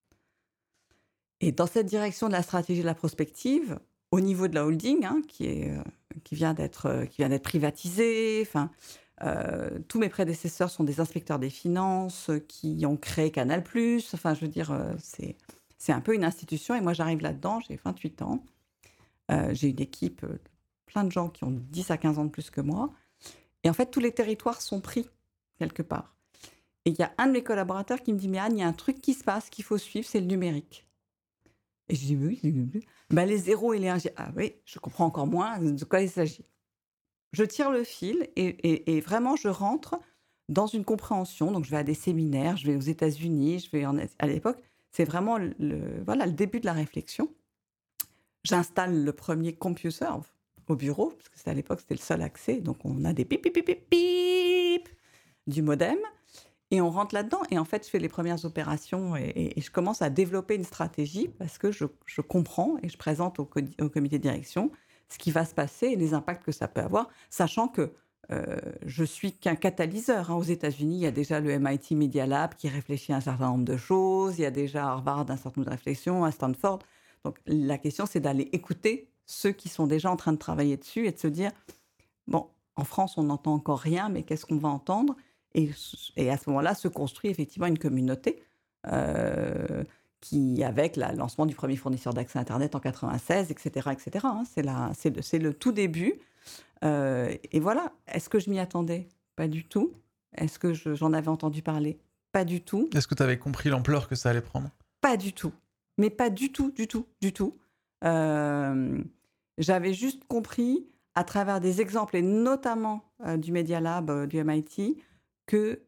Et dans cette direction de la stratégie et de la prospective, au niveau de la holding, hein, qui est, heu, qui vient d'être, heu, qui vient d'être privatisée, enfin, heu, tous mes prédécesseurs sont des inspecteurs des finances, heu, qui ont créé Canal+. Enfin, je veux dire, heu, c'est c'est un peu une institution et moi j'arrive là-dedans, j'ai vingt-huit ans, heu, j'ai une équipe, heu, plein de gens qui ont dix à quinze ans de plus que moi et en fait tous les territoires sont pris quelque part et il y a un de mes collaborateurs qui me dit: «Mais Anne, il y a un truc qui se passe qu'il faut suivre, c'est le numérique». Et je dis: «Oui, oui, oui, oui». Bah, les zéros et les un. J'ai: «Ah oui, je comprends encore moins de quoi il s'agit». Je tire le fil et et et vraiment je rentre dans une compréhension. Donc je vais à des séminaires, je vais aux États-Unis, je vais en Asie. À l'époque, c'est vraiment le le voilà, le début de la réflexion. J'installe le premier computer au bureau, parce que c'était à l'époque, c'était le seul accès. Donc on a des pip, pip, pip, pip, pip du modem et on rentre là-dedans et en fait, je fais les premières opérations et et et je commence à développer une stratégie parce que je je comprends et je présente au codi au comité de direction ce qui va se passer et les impacts que ça peut avoir, sachant que, heu, je suis qu'un catalyseur, hein. Aux États-Unis, il y a déjà le M I T Media Lab qui réfléchit à un certain nombre de choses, il y a déjà Harvard un certain nombre de réflexions, à Stanford. Donc la question, c'est d'aller écouter ceux qui sont déjà en train de travailler dessus et de se dire: «Bon, en France, on n'entend encore rien, mais qu'est-ce qu'on va entendre?» Et s et à ce moment-là, se construit effectivement une communauté, heu, qui avec la le lancement du premier fournisseur d'accès internet en quatre-vingt-seize et cetera et cetera, hein. C'est la c'est le c'est le tout début, heu et voilà. Est-ce que je m'y attendais? Pas du tout. Est-ce que je j'en avais entendu parler? Pas du tout. Est-ce que tu avais compris l'ampleur que ça allait prendre? Pas du tout. Mais pas du tout, du tout, du tout. Hem, J'avais juste compris à travers des exemples et notamment, heu, du Media Lab, heu, du M I T, que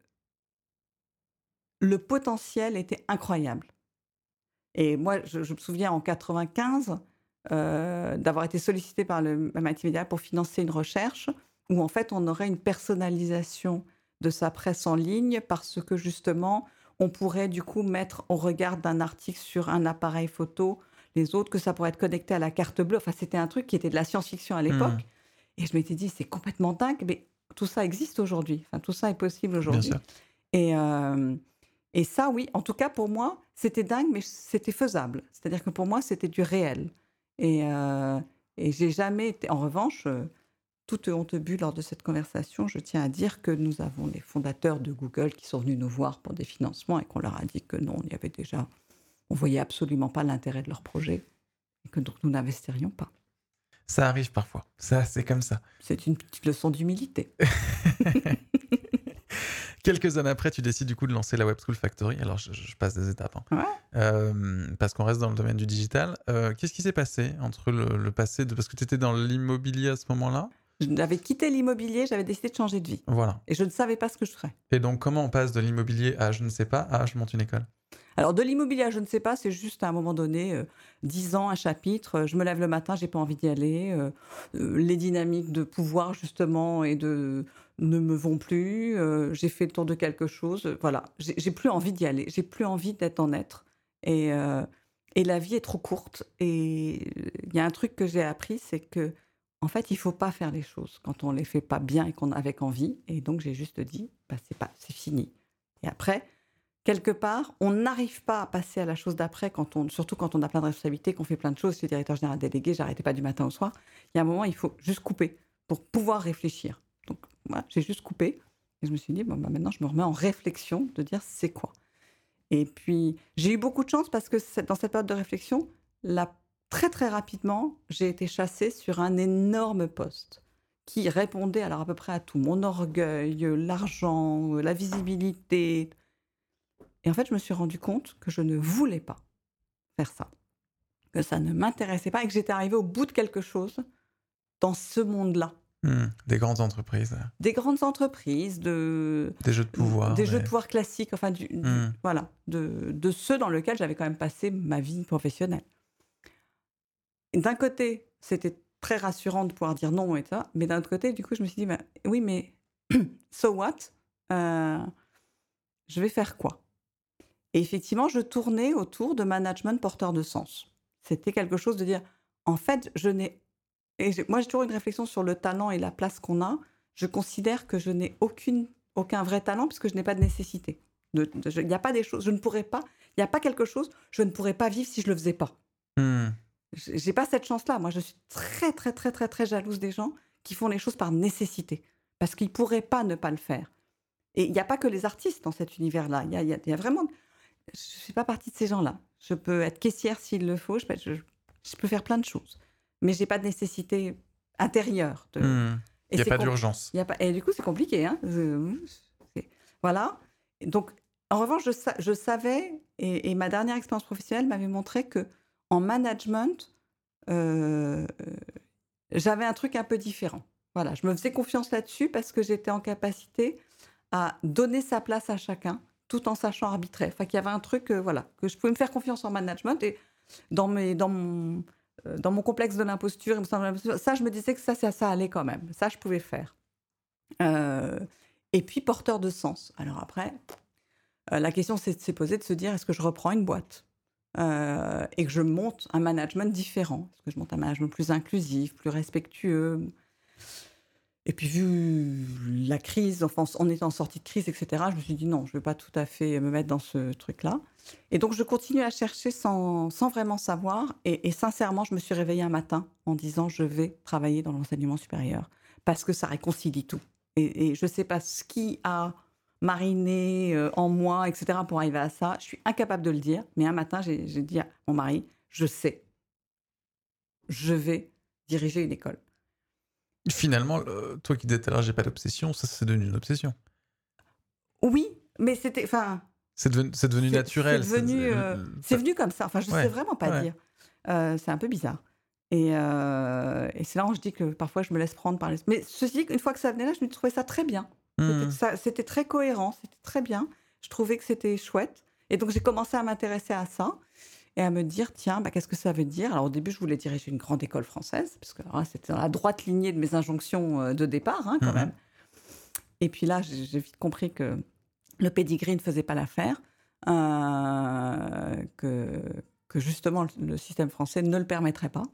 le potentiel était incroyable. Et moi, je je me souviens en quatre-vingt-quinze, heu, d'avoir été sollicitée par le M I T Media Lab pour financer une recherche où en fait on aurait une personnalisation de sa presse en ligne parce que justement, on pourrait du coup mettre au regard d'un article sur un appareil photo les autres, que ça pourrait être connecté à la carte bleue. Enfin, c'était un truc qui était de la science-fiction à Mmh, l'époque et je m'étais dit: «C'est complètement dingue, mais tout ça existe aujourd'hui. Enfin, tout ça est possible bien aujourd'hui». sûr. Et hem et ça oui, en tout cas pour moi, c'était dingue, mais c'était faisable. C'est-à-dire que pour moi, c'était du réel et heu et j'ai jamais été en revanche, heu, toute honte bue lors de cette conversation, je tiens à dire que nous avons les fondateurs de Google qui sont venus nous voir pour des financements et qu'on leur a dit que non, il y avait déjà on voyait absolument pas l'intérêt de leur projet et que donc nous n'investirions pas. Ça arrive parfois. Ça, c'est comme ça. C'est une petite leçon d'humilité. Quelques années après, tu décides du coup de lancer la Web School Factory. Alors, je, je passe des étapes, hein. Ouais. Euh, parce qu'on reste dans le domaine du digital. Euh, qu'est-ce qui s'est passé entre le, le passé de... Parce que tu étais dans l'immobilier à ce moment-là. J'avais quitté l'immobilier, j'avais décidé de changer de vie Voilà. et je ne savais pas ce que je ferais. Et donc, comment on passe de l'immobilier à je ne sais pas à je monte une école? Alors de l'immobilier à je ne sais pas, c'est juste à un moment donné, heu, dix ans, un chapitre, heu, je me lève le matin, j'ai pas envie d'y aller, heu heu, les dynamiques de pouvoir justement et de ne me vont plus, heu, j'ai fait le tour de quelque chose, heu, voilà. J'ai j'ai plus envie d'y aller, j'ai plus envie d'être en être et heu et la vie est trop courte et il y a un truc que j'ai appris, c'est que en fait, il faut pas faire les choses quand on les fait pas bien et qu'on a avec envie et donc j'ai juste dit: «Bah, c'est pas c'est fini» et après quelque part, on n'arrive pas à passer à la chose d'après quand on surtout quand on a plein de responsabilités, qu'on fait plein de choses. J'étais directeur général délégué, j'arrêtais pas du matin au soir. Il y a un moment, il faut juste couper pour pouvoir réfléchir. Donc voilà, j'ai juste coupé et je me suis dit: «Bon, bah, maintenant je me remets en réflexion de dire c'est quoi?» Et puis j'ai eu beaucoup de chance parce que cette dans cette période de réflexion, là, très, très rapidement, j'ai été chassée sur un énorme poste qui répondait alors à peu près à tout. Mon orgueil, heu, l'argent, heu, la visibilité, et en fait, je me suis rendu compte que je ne voulais pas faire ça, que ça ne m'intéressait pas et que j'étais arrivée au bout de quelque chose dans ce monde-là. Hmm, des grandes entreprises, euh, Des grandes entreprises, de des jeux de pouvoir. des jeux de Des... pouvoir classiques, enfin du du Hmm. voilà, de de ceux dans lesquels j'avais quand même passé ma vie professionnelle. Et d'un côté, c'était très rassurant de pouvoir dire non et ça. Mais d'un autre côté, du coup, je me suis dit: «Bah, oui, mais so what? Heu, je vais faire quoi?» Et effectivement, je tournais autour de management porteur de sens. C'était quelque chose de dire: «En fait, je n'ai» et j'ai moi, j'ai toujours une réflexion sur le talent et la place qu'on a. Je considère que je n'ai aucune aucun vrai talent puisque je n'ai pas de nécessité. De de je Il n'y a pas des choses je ne pourrais pas il y a pas quelque chose, je ne pourrais pas vivre si je le faisais pas. Mmh. J'ai j'ai pas cette chance-là. Moi, je suis très, très, très, très, très jalouse des gens qui font les choses par nécessité, parce qu'ils pourraient pas ne pas le faire. Et il y a pas que les artistes dans cet univers-là. Il y a il y a il y a vraiment je fais pas partie de ces gens-là. Je peux être caissière s'il le faut, je peux être je je peux faire plein de choses, mais j'ai pas de nécessité intérieure de Mmh. et Il y a c'est pas com d'urgence. il y a pas et du coup, c'est compliqué, hein. Je c'est voilà. Et donc en revanche, je sa je savais et et ma dernière expérience professionnelle m'avait montré que en management, heu, j'avais un truc un peu différent. Voilà, je me faisais confiance là-dessus parce que j'étais en capacité à donner sa place à chacun, tout en sachant arbitrer. Enfin, qu'il y avait un truc, heu, voilà, que je pouvais me faire confiance en management et dans mes dans mon, heu, dans mon complexe de l'imposture, il me semble ça, je me disais que ça ça ça allait quand même. Ça, je pouvais faire. Heu et puis porteur de sens. Alors après, heu, la question s'est s'est posée de se dire: «Est-ce que je reprends une boîte?» Heu et que je monte un management différent? Est-ce que je monte un management plus inclusif, plus respectueux? Et puis vu la crise, enfin, on était en sortie de crise et cetera, je me suis dit: «Non, je ne veux pas tout à fait me mettre dans ce truc-là» et donc je continue à chercher sans sans vraiment savoir et et sincèrement, je me suis réveillée un matin en disant: «Je vais travailler dans l'enseignement supérieur» parce que ça réconcilie tout et et je ne sais pas ce qui a mariné, heu, en moi et cetera pour arriver à ça. Je suis incapable de le dire, mais un matin, j'ai j'ai dit à mon mari: «Je sais, je vais diriger une école». Finalement, heu, toi qui disais tout à l'heure: «J'ai pas d'obsession», ça, c'est devenu une obsession. Oui, mais c'était enfin C'est devenu c'est devenu C'est c'est naturel, c'est devenu, l heu, l c'est tu venu comme ça. Enfin, je sais ouais, vraiment pas ouais. dire. Heu, c'est un peu bizarre et heu et c'est là où je dis que parfois je me laisse prendre par les mais ceci dit, une fois que ça venait là, je me trouvais ça très bien. C'était Mmh. ça c'était très cohérent, c'était très bien. Je trouvais que c'était chouette et donc j'ai commencé à m'intéresser à ça et à me dire: «Tiens, bah, qu'est-ce que ça veut dire?» Alors au début, je voulais diriger une grande école française parce que alors là, c'était dans la droite lignée de mes injonctions, heu, de départ, hein, quand Mmh mh. même. Et puis là, j'ai j'ai vite compris que le pédigree ne faisait pas l'affaire, heu, que que justement le le système français ne le permettrait pas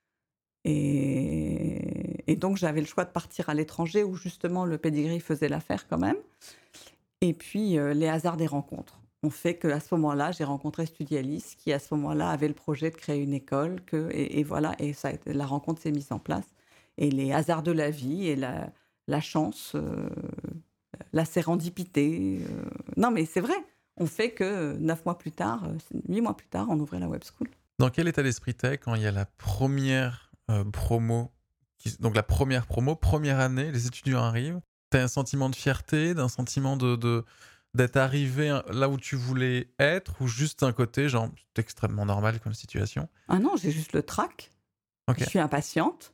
et et donc j'avais le choix de partir à l'étranger où justement le pédigree faisait l'affaire quand même et puis, heu, les hasards des rencontres ont fait qu'à ce moment-là, j'ai rencontré Studialis qui à ce moment-là avait le projet de créer une école que et et voilà et ça a été la rencontre s'est mise en place et les hasards de la vie et la la chance, heu la sérendipité, heu, non mais c'est vrai, on fait que, heu, neuf mois plus tard, heu, huit mois plus tard, on ouvrait la web school. Dans quel état d'esprit tu es quand il y a la première re promo qui s donc la première promo, première année, les étudiants arrivent? Tu as un sentiment de fierté, d'un sentiment de de d'être arrivé, heu, là où tu voulais être ou juste un côté genre: «C'est extrêmement normal comme situation»? Ah non, j'ai juste le trac, je OK. suis impatiente,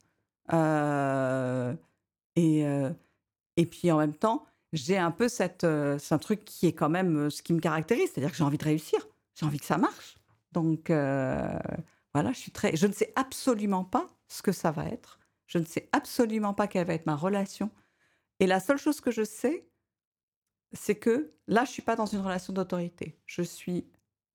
heu et heu et puis en même temps, j'ai un peu cette, heu, c'est un truc qui est quand même, heu, ce qui me caractérise, c'est-à-dire que j'ai envie de réussir, j'ai envie que ça marche. Donc heu, voilà, je suis très je ne sais absolument pas ce que ça va être, je ne sais absolument pas quelle va être ma relation et la seule chose que je sais, c'est que là, je suis pas dans une relation d'autorité. Je suis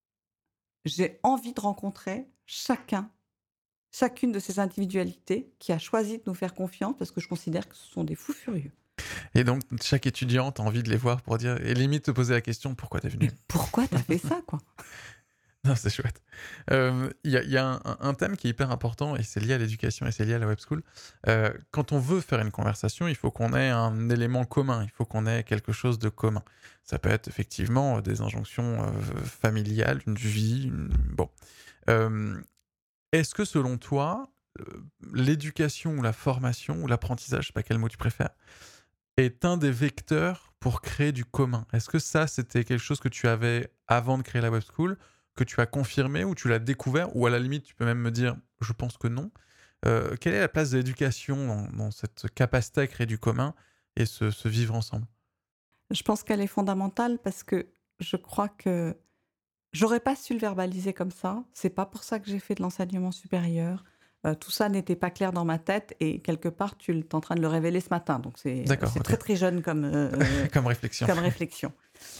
j'ai envie de rencontrer chacun, chacune de ces individualités qui a choisi de nous faire confiance parce que je considère que ce sont des fous furieux. Et donc chaque étudiant, tu as envie de les voir pour dire et limite te poser la question: «Pourquoi tu es «Mais venu?» pourquoi tu as fait ça, quoi?» Non, c'est chouette. Hem, il y a il y a un un un thème qui est hyper important et c'est lié à l'éducation et c'est lié à la web school. Heu, quand on veut faire une conversation, il faut qu'on ait un élément commun, il faut qu'on ait quelque chose de commun. Ça peut être effectivement, des injonctions, heu, familiales, une vie, une bon. Hem, est-ce que selon toi, heu, l'éducation ou la formation ou l'apprentissage, je sais pas quel mot tu préfères, est un des vecteurs pour créer du commun? Est-ce que ça, c'était quelque chose que tu avais avant de créer la web school, que tu as confirmé ou tu l'as découvert? Ou à la limite, tu peux même me dire: «Je pense que non». Heu, quelle est la place de l'éducation dans dans cette capacité à créer du commun et ce ce vivre ensemble? Je pense qu'elle est fondamentale parce que je crois que j'aurais pas su le verbaliser comme ça. C'est pas pour ça que j'ai fait de l'enseignement supérieur. Heu, tout ça n'était pas clair dans ma tête et quelque part, tu es en train de le révéler ce matin. Donc c'est, D'accord, c'est OK. très, très jeune comme, heu heu, Comme réflexion. comme réflexion.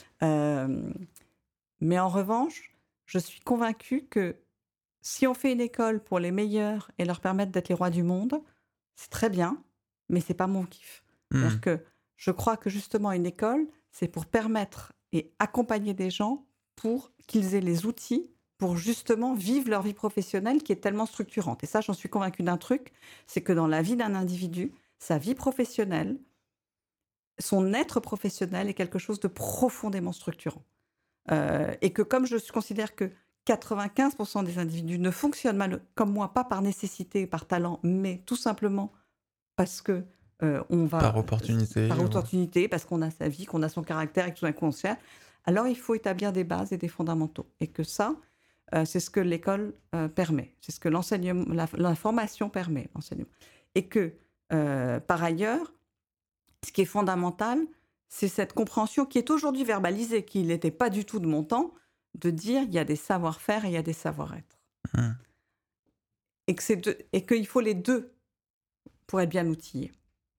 Hem, mais en revanche, je suis convaincue que si on fait une école pour les meilleurs et leur permettre d'être les rois du monde, c'est très bien, mais c'est pas mon kiff. C'est-à-dire Mmh. que je crois que justement une école, c'est pour permettre et accompagner des gens pour qu'ils aient les outils pour justement vivre leur vie professionnelle qui est tellement structurante. Et ça, j'en suis convaincue d'un truc, c'est que dans la vie d'un individu, sa vie professionnelle, son être professionnel est quelque chose de profondément structurant. Heu et que comme je considère que quatre-vingt-quinze pour cent des individus ne fonctionnent mal comme moi, pas par nécessité, par talent, mais tout simplement parce que, heu, on Par va par opportunité ou opportunité, parce qu'on a sa vie, qu'on a son caractère et que tout d'un coup on se cherche. Alors il faut établir des bases et des fondamentaux et que ça, heu, c'est ce que l'école, heu, permet. C'est ce que l'enseignem la la formation permet, l'enseignement et que, heu, par ailleurs, ce qui est fondamental, c'est cette compréhension qui est aujourd'hui verbalisée, qui n'était pas du tout de mon temps, de dire: «Il y a des savoir-faire et il y a des savoir-être» mmh. et que c'est deux et qu'il faut les deux pour être bien outillé.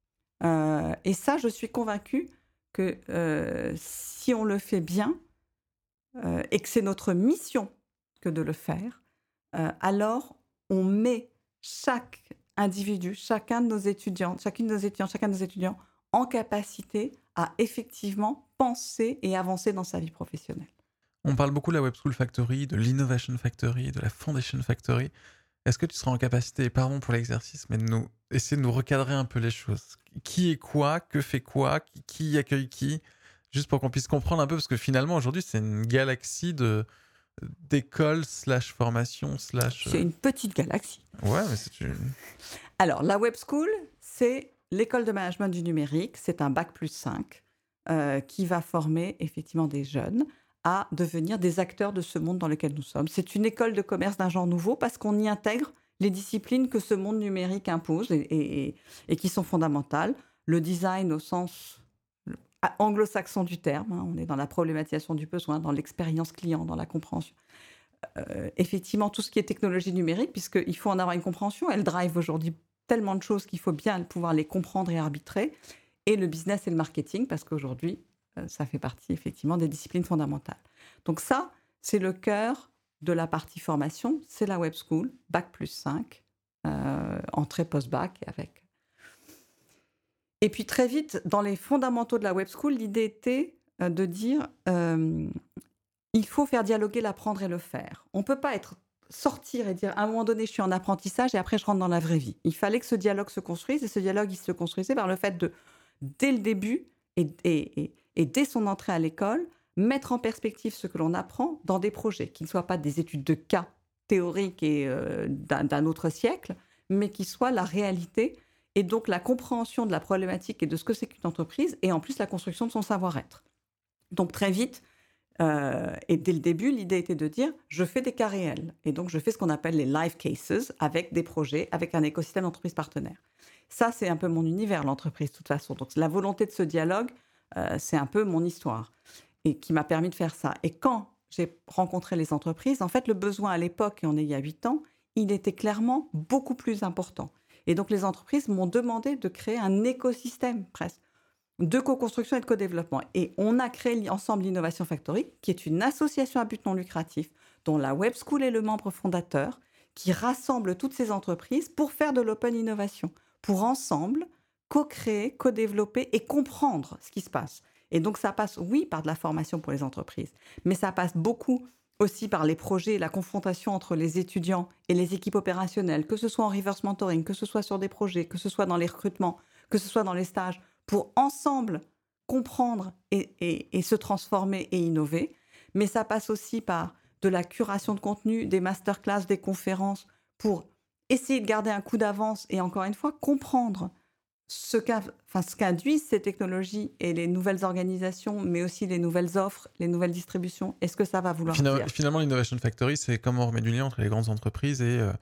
Heu et ça, je suis convaincue que, heu, si on le fait bien, heu et que c'est notre mission que de le faire, heu, alors on met chaque individu, chacun de nos étudiants, chacune de nos étudiants, chacun de nos étudiants en capacité à effectivement penser et avancer dans sa vie professionnelle. On parle beaucoup de la Web School Factory, de l'Innovation Factory, de la Foundation Factory. Est-ce que tu seras en capacité, et pardon pour l'exercice, mais de nous essayer de nous recadrer un peu les choses? Qui est quoi? Que fait quoi? Qui qui accueille qui? Juste pour qu'on puisse comprendre un peu, parce que finalement aujourd'hui c'est une galaxie de d'écoles slash formation slash, C'est heu une petite galaxie. ouais, mais c'est une Alors, la Web School, c'est l'école de management du numérique. C'est un bac plus cinq euh, qui va former effectivement des jeunes à devenir des acteurs de ce monde dans lequel nous sommes. C'est une école de commerce d'un genre nouveau parce qu'on y intègre les disciplines que ce monde numérique impose et, et- et- et qui sont fondamentales. Le design au sens a- anglo-saxon du terme, hein, on est dans la problématisation du besoin, dans l'expérience client, dans la compréhension. Euh, effectivement, tout ce qui est technologie numérique, puisqu'il faut en avoir une compréhension, elle drive aujourd'hui tellement de choses qu'il faut bien pouvoir les comprendre et arbitrer. Et le business et le marketing, parce qu'aujourd'hui, euh, ça fait partie effectivement des disciplines fondamentales. Donc ça, c'est le cœur de la partie formation, c'est la Web School, bac plus cinq, euh, entrée post-bac avec. Et puis très vite, dans les fondamentaux de la Web School, l'idée était euh, de dire euh, il faut faire dialoguer l'apprendre et le faire. On ne peut pas être sortir et dire à un moment donné, je suis en apprentissage et après je rentre dans la vraie vie. Il fallait que ce dialogue se construise et ce dialogue, il se construisait par le fait de, dès le début et, et- et- et dès son entrée à l'école, mettre en perspective ce que l'on apprend dans des projets qui ne soient pas des études de cas théoriques et euh, d'un d'un autre siècle, mais qui soient la réalité et donc la compréhension de la problématique et de ce que c'est qu'une entreprise et en plus la construction de son savoir-être. Donc très vite, euh, et dès le début, l'idée était de dire, je fais des cas réels. Et donc, je fais ce qu'on appelle les live cases avec des projets, avec un écosystème d'entreprises partenaires. Ça, c'est un peu mon univers, l'entreprise, de toute façon. Donc, la volonté de ce dialogue, euh, c'est un peu mon histoire et qui m'a permis de faire ça. Et quand j'ai rencontré les entreprises, en fait, le besoin à l'époque, et on est il y a huit ans, il était clairement beaucoup plus important. Et donc, les entreprises m'ont demandé de créer un écosystème presque de co-construction et de co-développement. Et on a créé ensemble l'Innovation Factory, qui est une association à but non lucratif, dont la Web School est le membre fondateur, qui rassemble toutes ces entreprises pour faire de l'open innovation, pour ensemble co-créer, co-développer et comprendre ce qui se passe. Et donc ça passe, oui, par de la formation pour les entreprises, mais ça passe beaucoup aussi par les projets, la confrontation entre les étudiants et les équipes opérationnelles, que ce soit en reverse mentoring, que ce soit sur des projets, que ce soit dans les recrutements, que ce soit dans les stages, pour ensemble comprendre et, et- et se transformer et innover. Mais ça passe aussi par de la curation de contenu, des masterclass, des conférences, pour essayer de garder un coup d'avance et encore une fois comprendre ce qu'a- enfin, ce qu'induisent ces technologies et les nouvelles organisations, mais aussi les nouvelles offres, les nouvelles distributions. Est-ce que ça va vouloir Fina dire? finalement, l'Innovation Factory, c'est comment on remet du lien entre les grandes entreprises et heu,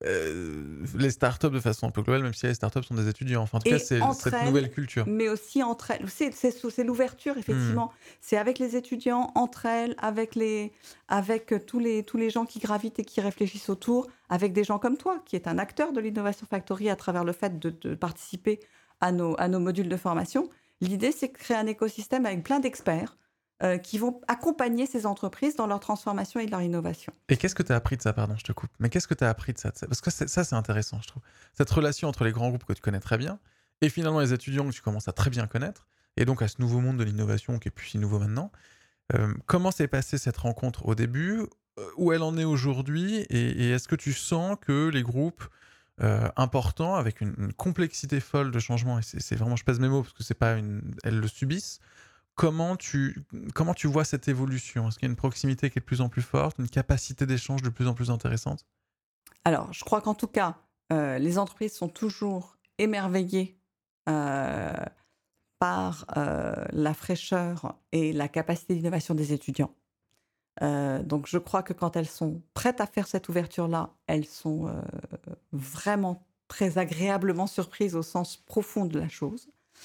heu, les startups de façon un peu globale, même si les startups sont des étudiants. Enfin, en tout cas, Et c'est entre cette elles, nouvelle culture. mais aussi entre elles. C'est c'est sou c'est l'ouverture Mmh. effectivement. C'est avec les étudiants, entre elles, avec les avec, heu, tous les tous les gens qui gravitent et qui réfléchissent autour, avec des gens comme toi, qui est un acteur de l'Innovation Factory à travers le fait de de participer à nos à nos modules de formation. L'idée, c'est de créer un écosystème avec plein d'experts, heu, qui vont accompagner ces entreprises dans leur transformation et de leur innovation. Et qu'est-ce que tu as appris de ça? Pardon, je te coupe. Mais qu'est-ce que tu as appris de ça de ça? Parce que c'est ça, c'est intéressant, je trouve. Cette relation entre les grands groupes que tu connais très bien et finalement les étudiants que tu commences à très bien connaître et donc à ce nouveau monde de l'innovation qui est plus si nouveau maintenant. Hem, comment s'est passée cette rencontre au début? Heu, où elle en est aujourd'hui? Et et est-ce que tu sens que les groupes, heu, importants avec une une complexité folle de changement et c'est c'est vraiment je pèse mes mots parce que c'est pas une elles le subissent. Comment tu comment tu vois cette évolution? Est-ce qu'il y a une proximité qui est de plus en plus forte, une capacité d'échange de plus en plus intéressante? Alors, je crois qu'en tout cas, heu, les entreprises sont toujours émerveillées, heu, par, heu, la fraîcheur et la capacité d'innovation des étudiants. Heu, donc je crois que quand elles sont prêtes à faire cette ouverture-là, elles sont, heu, vraiment très agréablement surprises au sens profond de la chose.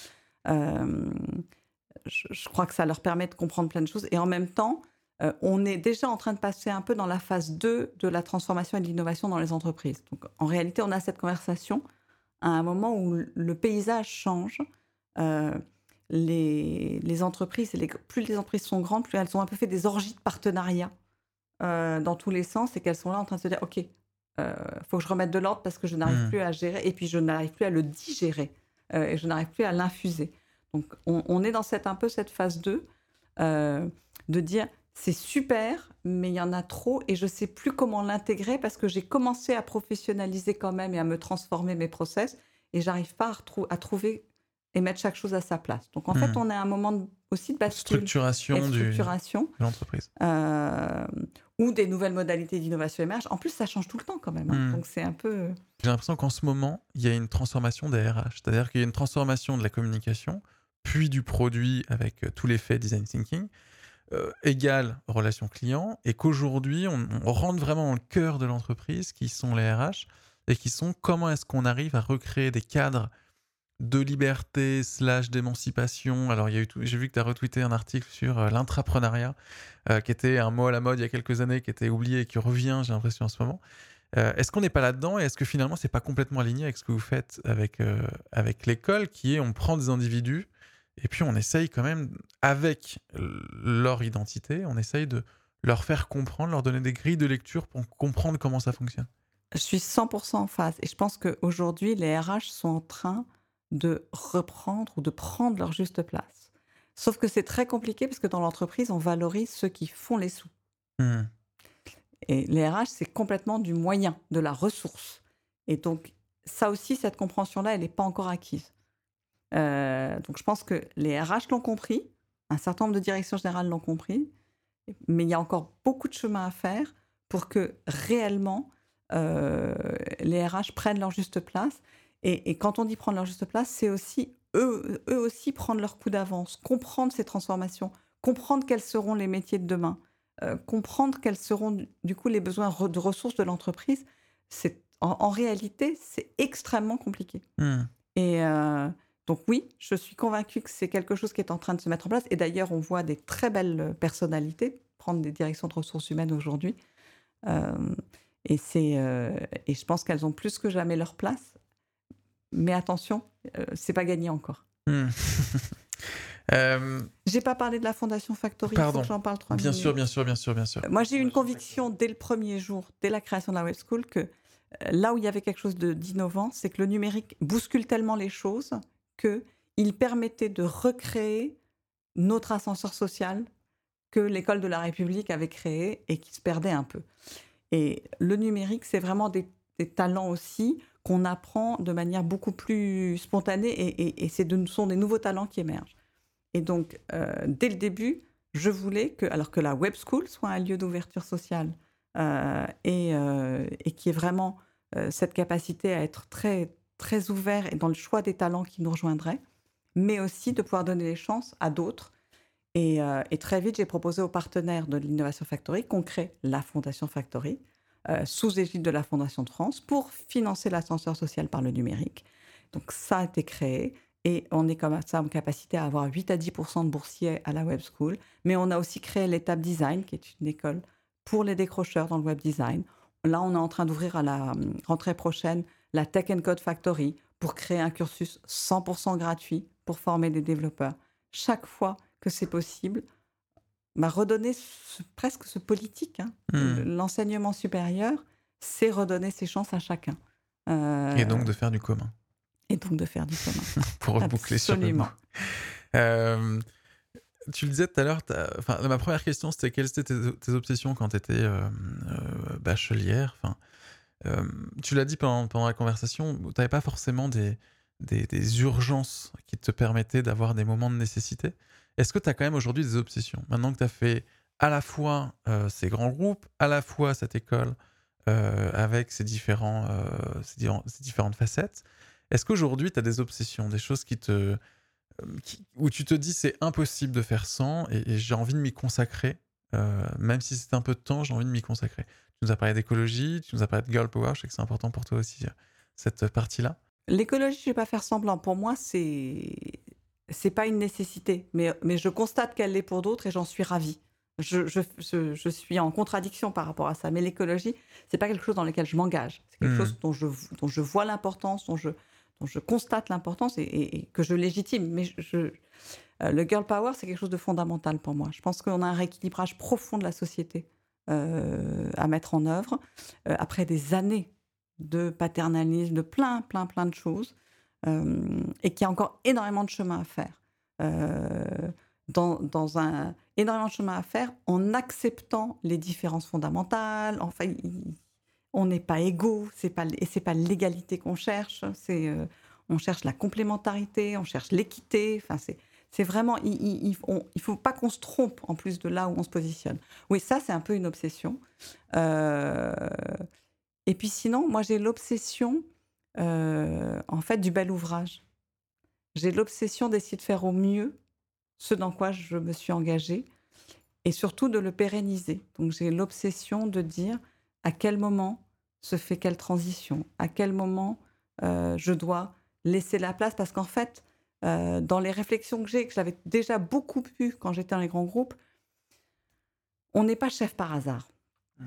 Hem, je je crois que ça leur permet de comprendre plein de choses et en même temps, heu, on est déjà en train de passer un peu dans la phase deux de la transformation et de l'innovation dans les entreprises. Donc en réalité, on a cette conversation à un moment où le paysage change. Heu, les les entreprises et les plus les entreprises sont grandes, plus elles ont un peu fait des orgies de partenariat, heu, dans tous les sens et qu'elles sont là en train de se dire: «OK, heu, faut que je remette de l'ordre parce que je n'arrive Mmh. plus à gérer et puis je n'arrive plus à le digérer, heu et je n'arrive plus à l'infuser». Donc on on est dans cette un peu cette phase deux, heu, de dire: «C'est super, mais il y en a trop et je sais plus comment l'intégrer parce que j'ai commencé à professionnaliser quand même et à me transformer mes process et j'arrive pas à retrou à trouver et mettre chaque chose à sa place». Donc en fait, Mmh. on est à un moment de aussi de bascule et de Structuration du de structuration, l'entreprise. hem, où des nouvelles modalités d'innovation émergent. En plus, ça change tout le temps quand même, hein, Mmh. donc c'est un peu, J'ai l'impression qu'en ce moment, il y a une transformation des R H. C'est-à-dire qu'il y a une transformation de la communication, puis du produit avec, heu, tout l'effet design thinking, heu, égale relation client et qu'aujourd'hui on on rentre vraiment dans le cœur de l'entreprise qui sont les R H et qui sont comment est-ce qu'on arrive à recréer des cadres de liberté slash d'émancipation. Alors, il y a eu tout j'ai vu que tu as retweeté un article sur, heu, l'intrapreneuriat, heu, qui était un mot à la mode il y a quelques années, qui était oublié et qui revient, j'ai l'impression, en ce moment. Heu, est-ce qu'on n'est pas là-dedans et est-ce que finalement c'est pas complètement aligné avec ce que vous faites avec, heu, avec l'école qui est on prend des individus et puis on essaye quand même avec l leur identité, on essaye de leur faire comprendre, leur donner des grilles de lecture pour comprendre comment ça fonctionne? je suis cent pour cent en phase et je pense qu'aujourd'hui, les R H sont en train de reprendre ou de prendre leur juste place. Sauf que c'est très compliqué parce que dans l'entreprise, on valorise ceux qui font les sous Mmh. et les R H, c'est complètement du moyen, de la ressource et donc ça aussi, cette compréhension-là, elle n'est pas encore acquise. Heu, donc je pense que les R H l'ont compris, un certain nombre de directions générales l'ont compris, mais il y a encore beaucoup de chemin à faire pour que réellement, heu, les R H prennent leur juste place et et quand on dit prendre leur juste place, c'est aussi eux eux aussi prendre leur coup d'avance, comprendre ces transformations, comprendre quels seront les métiers de demain, heu, comprendre quels seront du du coup les besoins re de ressources de l'entreprise. C'est en en réalité, c'est extrêmement compliqué. Mmh. Et heu, donc oui, je suis convaincue que c'est quelque chose qui est en train de se mettre en place et d'ailleurs on voit des très belles, heu, personnalités prendre des directions de ressources humaines aujourd'hui, hem et c'est, heu et je pense qu'elles ont plus que jamais leur place. Mais attention, heu, c'est pas gagné encore. Mmh. Hem, J'ai pas parlé de la fondation Factory, il faut que Pardon. j'en parle trois Bien sûr, minutes. bien sûr, bien sûr, bien sûr. Heu, moi j'ai eu une conviction dès le premier jour, dès la création de la web school que, heu, là où il y avait quelque chose de d'innovant, c'est que le numérique bouscule tellement les choses qu'il permettait de recréer notre ascenseur social que l'école de la République avait créé et qui se perdait un peu. Et le numérique, c'est vraiment des des talents aussi qu'on apprend de manière beaucoup plus spontanée et et et c'est de ce sont des nouveaux talents qui émergent. Et donc, heu, dès le début, je voulais que alors que la web school soit un lieu d'ouverture sociale, heu et heu et qui ait vraiment, heu, cette capacité à être très très ouvert et dans le choix des talents qui nous rejoindraient, mais aussi de pouvoir donner les chances à d'autres et heu et très vite, j'ai proposé aux partenaires de l'Innovation Factory qu'on crée la Fondation Factory, euh, sous égide de la Fondation de France pour financer l'ascenseur social par le numérique. Donc ça a été créé et on est comme ça en capacité à avoir huit à dix pour cent de boursiers à la Web School. Mais on a aussi créé l'étape design, qui est une école pour les décrocheurs dans le web design. Là, on est en train d'ouvrir à la rentrée prochaine la Tech and Code Factory pour créer un cursus cent pour cent gratuit pour former des développeurs. Chaque fois que c'est possible, bah, redonner ce, presque ce politique. Hein. Mmh. L'enseignement supérieur, c'est redonner ses chances à chacun. Euh, Et donc de faire du commun. Et donc de faire du commun. Pour reboucler sur le mot. Euh, tu le disais tout à l'heure, enfin, ma première question, c'était quelles étaient tes, tes obsessions quand tu étais euh, euh, bachelière. Enfin, euh, tu l'as dit pendant, pendant la conversation, tu n'avais pas forcément des, des, des urgences qui te permettaient d'avoir des moments de nécessité. Est-ce que tu as quand même aujourd'hui des obsessions? Maintenant que tu as fait à la fois euh, ces grands groupes, à la fois cette école euh, avec ses, différents, euh, ses, différents, ses différentes facettes, est-ce qu'aujourd'hui tu as des obsessions, des choses qui te... Qui, où tu te dis c'est impossible de faire sans et, et j'ai envie de m'y consacrer, euh, même si c'est un peu de temps, j'ai envie de m'y consacrer. Tu nous as parlé d'écologie, tu nous as parlé de girl power, je sais que c'est important pour toi aussi, cette partie-là. L'écologie, je ne vais pas faire semblant. Pour moi, c'est c'est pas une nécessité, mais, mais je constate qu'elle l'est pour d'autres et j'en suis ravie. Je, je, je, je suis en contradiction par rapport à ça, mais l'écologie, c'est pas quelque chose dans lequel je m'engage. C'est quelque mmh. chose dont je, dont je vois l'importance, dont je dont je constate l'importance et, et, et que je légitime. Mais je, je, euh, le girl power, c'est quelque chose de fondamental pour moi. Je pense qu'on a un rééquilibrage profond de la société euh, à mettre en œuvre, euh, après des années de paternalisme, de plein, plein, plein de choses, euh, et qu'il y a encore énormément de chemin à faire. Euh, dans, dans un, énormément de chemin à faire en acceptant les différences fondamentales. Enfin, il, on n'est pas égaux, c'est pas, et c'est pas l'égalité qu'on cherche, c'est, euh, on cherche la complémentarité, on cherche l'équité, enfin c'est, c'est vraiment, il, il, il, on, il faut pas qu'on se trompe en plus de là où on se positionne. Oui, ça c'est un peu une obsession. Euh, et puis sinon, moi j'ai l'obsession, euh, en fait, du bel ouvrage. J'ai l'obsession d'essayer de faire au mieux ce dans quoi je me suis engagée, et surtout de le pérenniser. Donc j'ai l'obsession de dire à quel moment se fait quelle transition, à quel moment euh, je dois laisser la place, parce qu'en fait, euh, dans les réflexions que j'ai, que j'avais déjà beaucoup pu quand j'étais dans les grands groupes, on n'est pas chef par hasard. Mmh.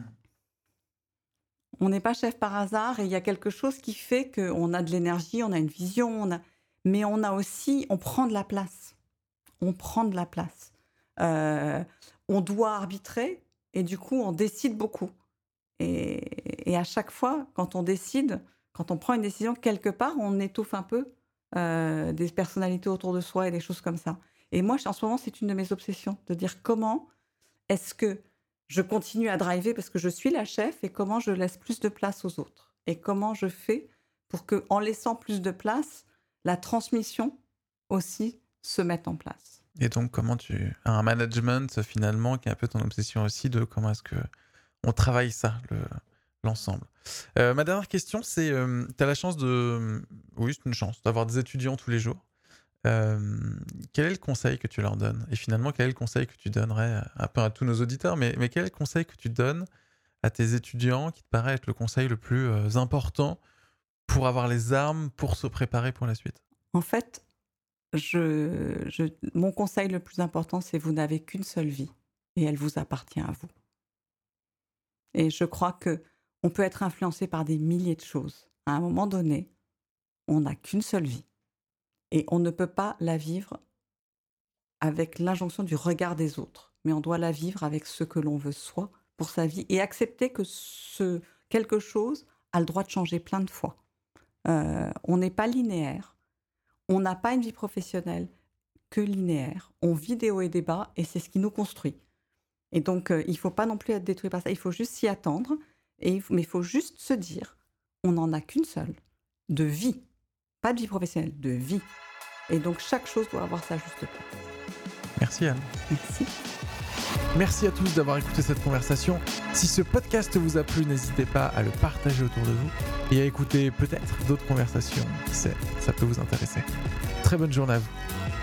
On n'est pas chef par hasard, et il y a quelque chose qui fait qu'on a de l'énergie, on a une vision, on a... mais on a aussi, on prend de la place. On prend de la place. Euh, on doit arbitrer, et du coup, on décide beaucoup. Et, et à chaque fois, quand on décide, quand on prend une décision, quelque part, on étouffe un peu euh, des personnalités autour de soi et des choses comme ça. Et moi, en ce moment, c'est une de mes obsessions, de dire comment est-ce que je continue à driver parce que je suis la chef, et comment je laisse plus de place aux autres. Et comment je fais pour qu'en laissant plus de place, la transmission aussi se mette en place. Et donc, comment tu as un management, finalement, qui est un peu ton obsession aussi, de comment est-ce que on travaille ça, le, l'ensemble. Euh, ma dernière question, c'est, euh, tu as la chance de... Oui, c'est une chance, d'avoir des étudiants tous les jours. Euh, quel est le conseil que tu leur donnes? Et finalement, quel est le conseil que tu donnerais un peu à tous nos auditeurs, mais, mais quel est le conseil que tu donnes à tes étudiants qui te paraît être le conseil le plus euh, important pour avoir les armes, pour se préparer pour la suite? En fait, je, je, mon conseil le plus important, c'est vous n'avez qu'une seule vie et elle vous appartient à vous. Et je crois qu'on peut être influencé par des milliers de choses. À un moment donné, on n'a qu'une seule vie. Et on ne peut pas la vivre avec l'injonction du regard des autres. Mais on doit la vivre avec ce que l'on veut soi pour sa vie. Et accepter que ce quelque chose a le droit de changer plein de fois. Euh, on n'est pas linéaire. On n'a pas une vie professionnelle que linéaire. On vit des hauts et des bas et c'est ce qui nous construit. Et donc, euh, il ne faut pas non plus être détruit par ça. Il faut juste s'y attendre. Et il faut, mais il faut juste se dire, on n'en a qu'une seule, de vie. Pas de vie professionnelle, de vie. Et donc, chaque chose doit avoir sa juste place. Merci Anne. Merci. Merci à tous d'avoir écouté cette conversation. Si ce podcast vous a plu, n'hésitez pas à le partager autour de vous et à écouter peut-être d'autres conversations. C'est, ça peut vous intéresser. Très bonne journée à vous.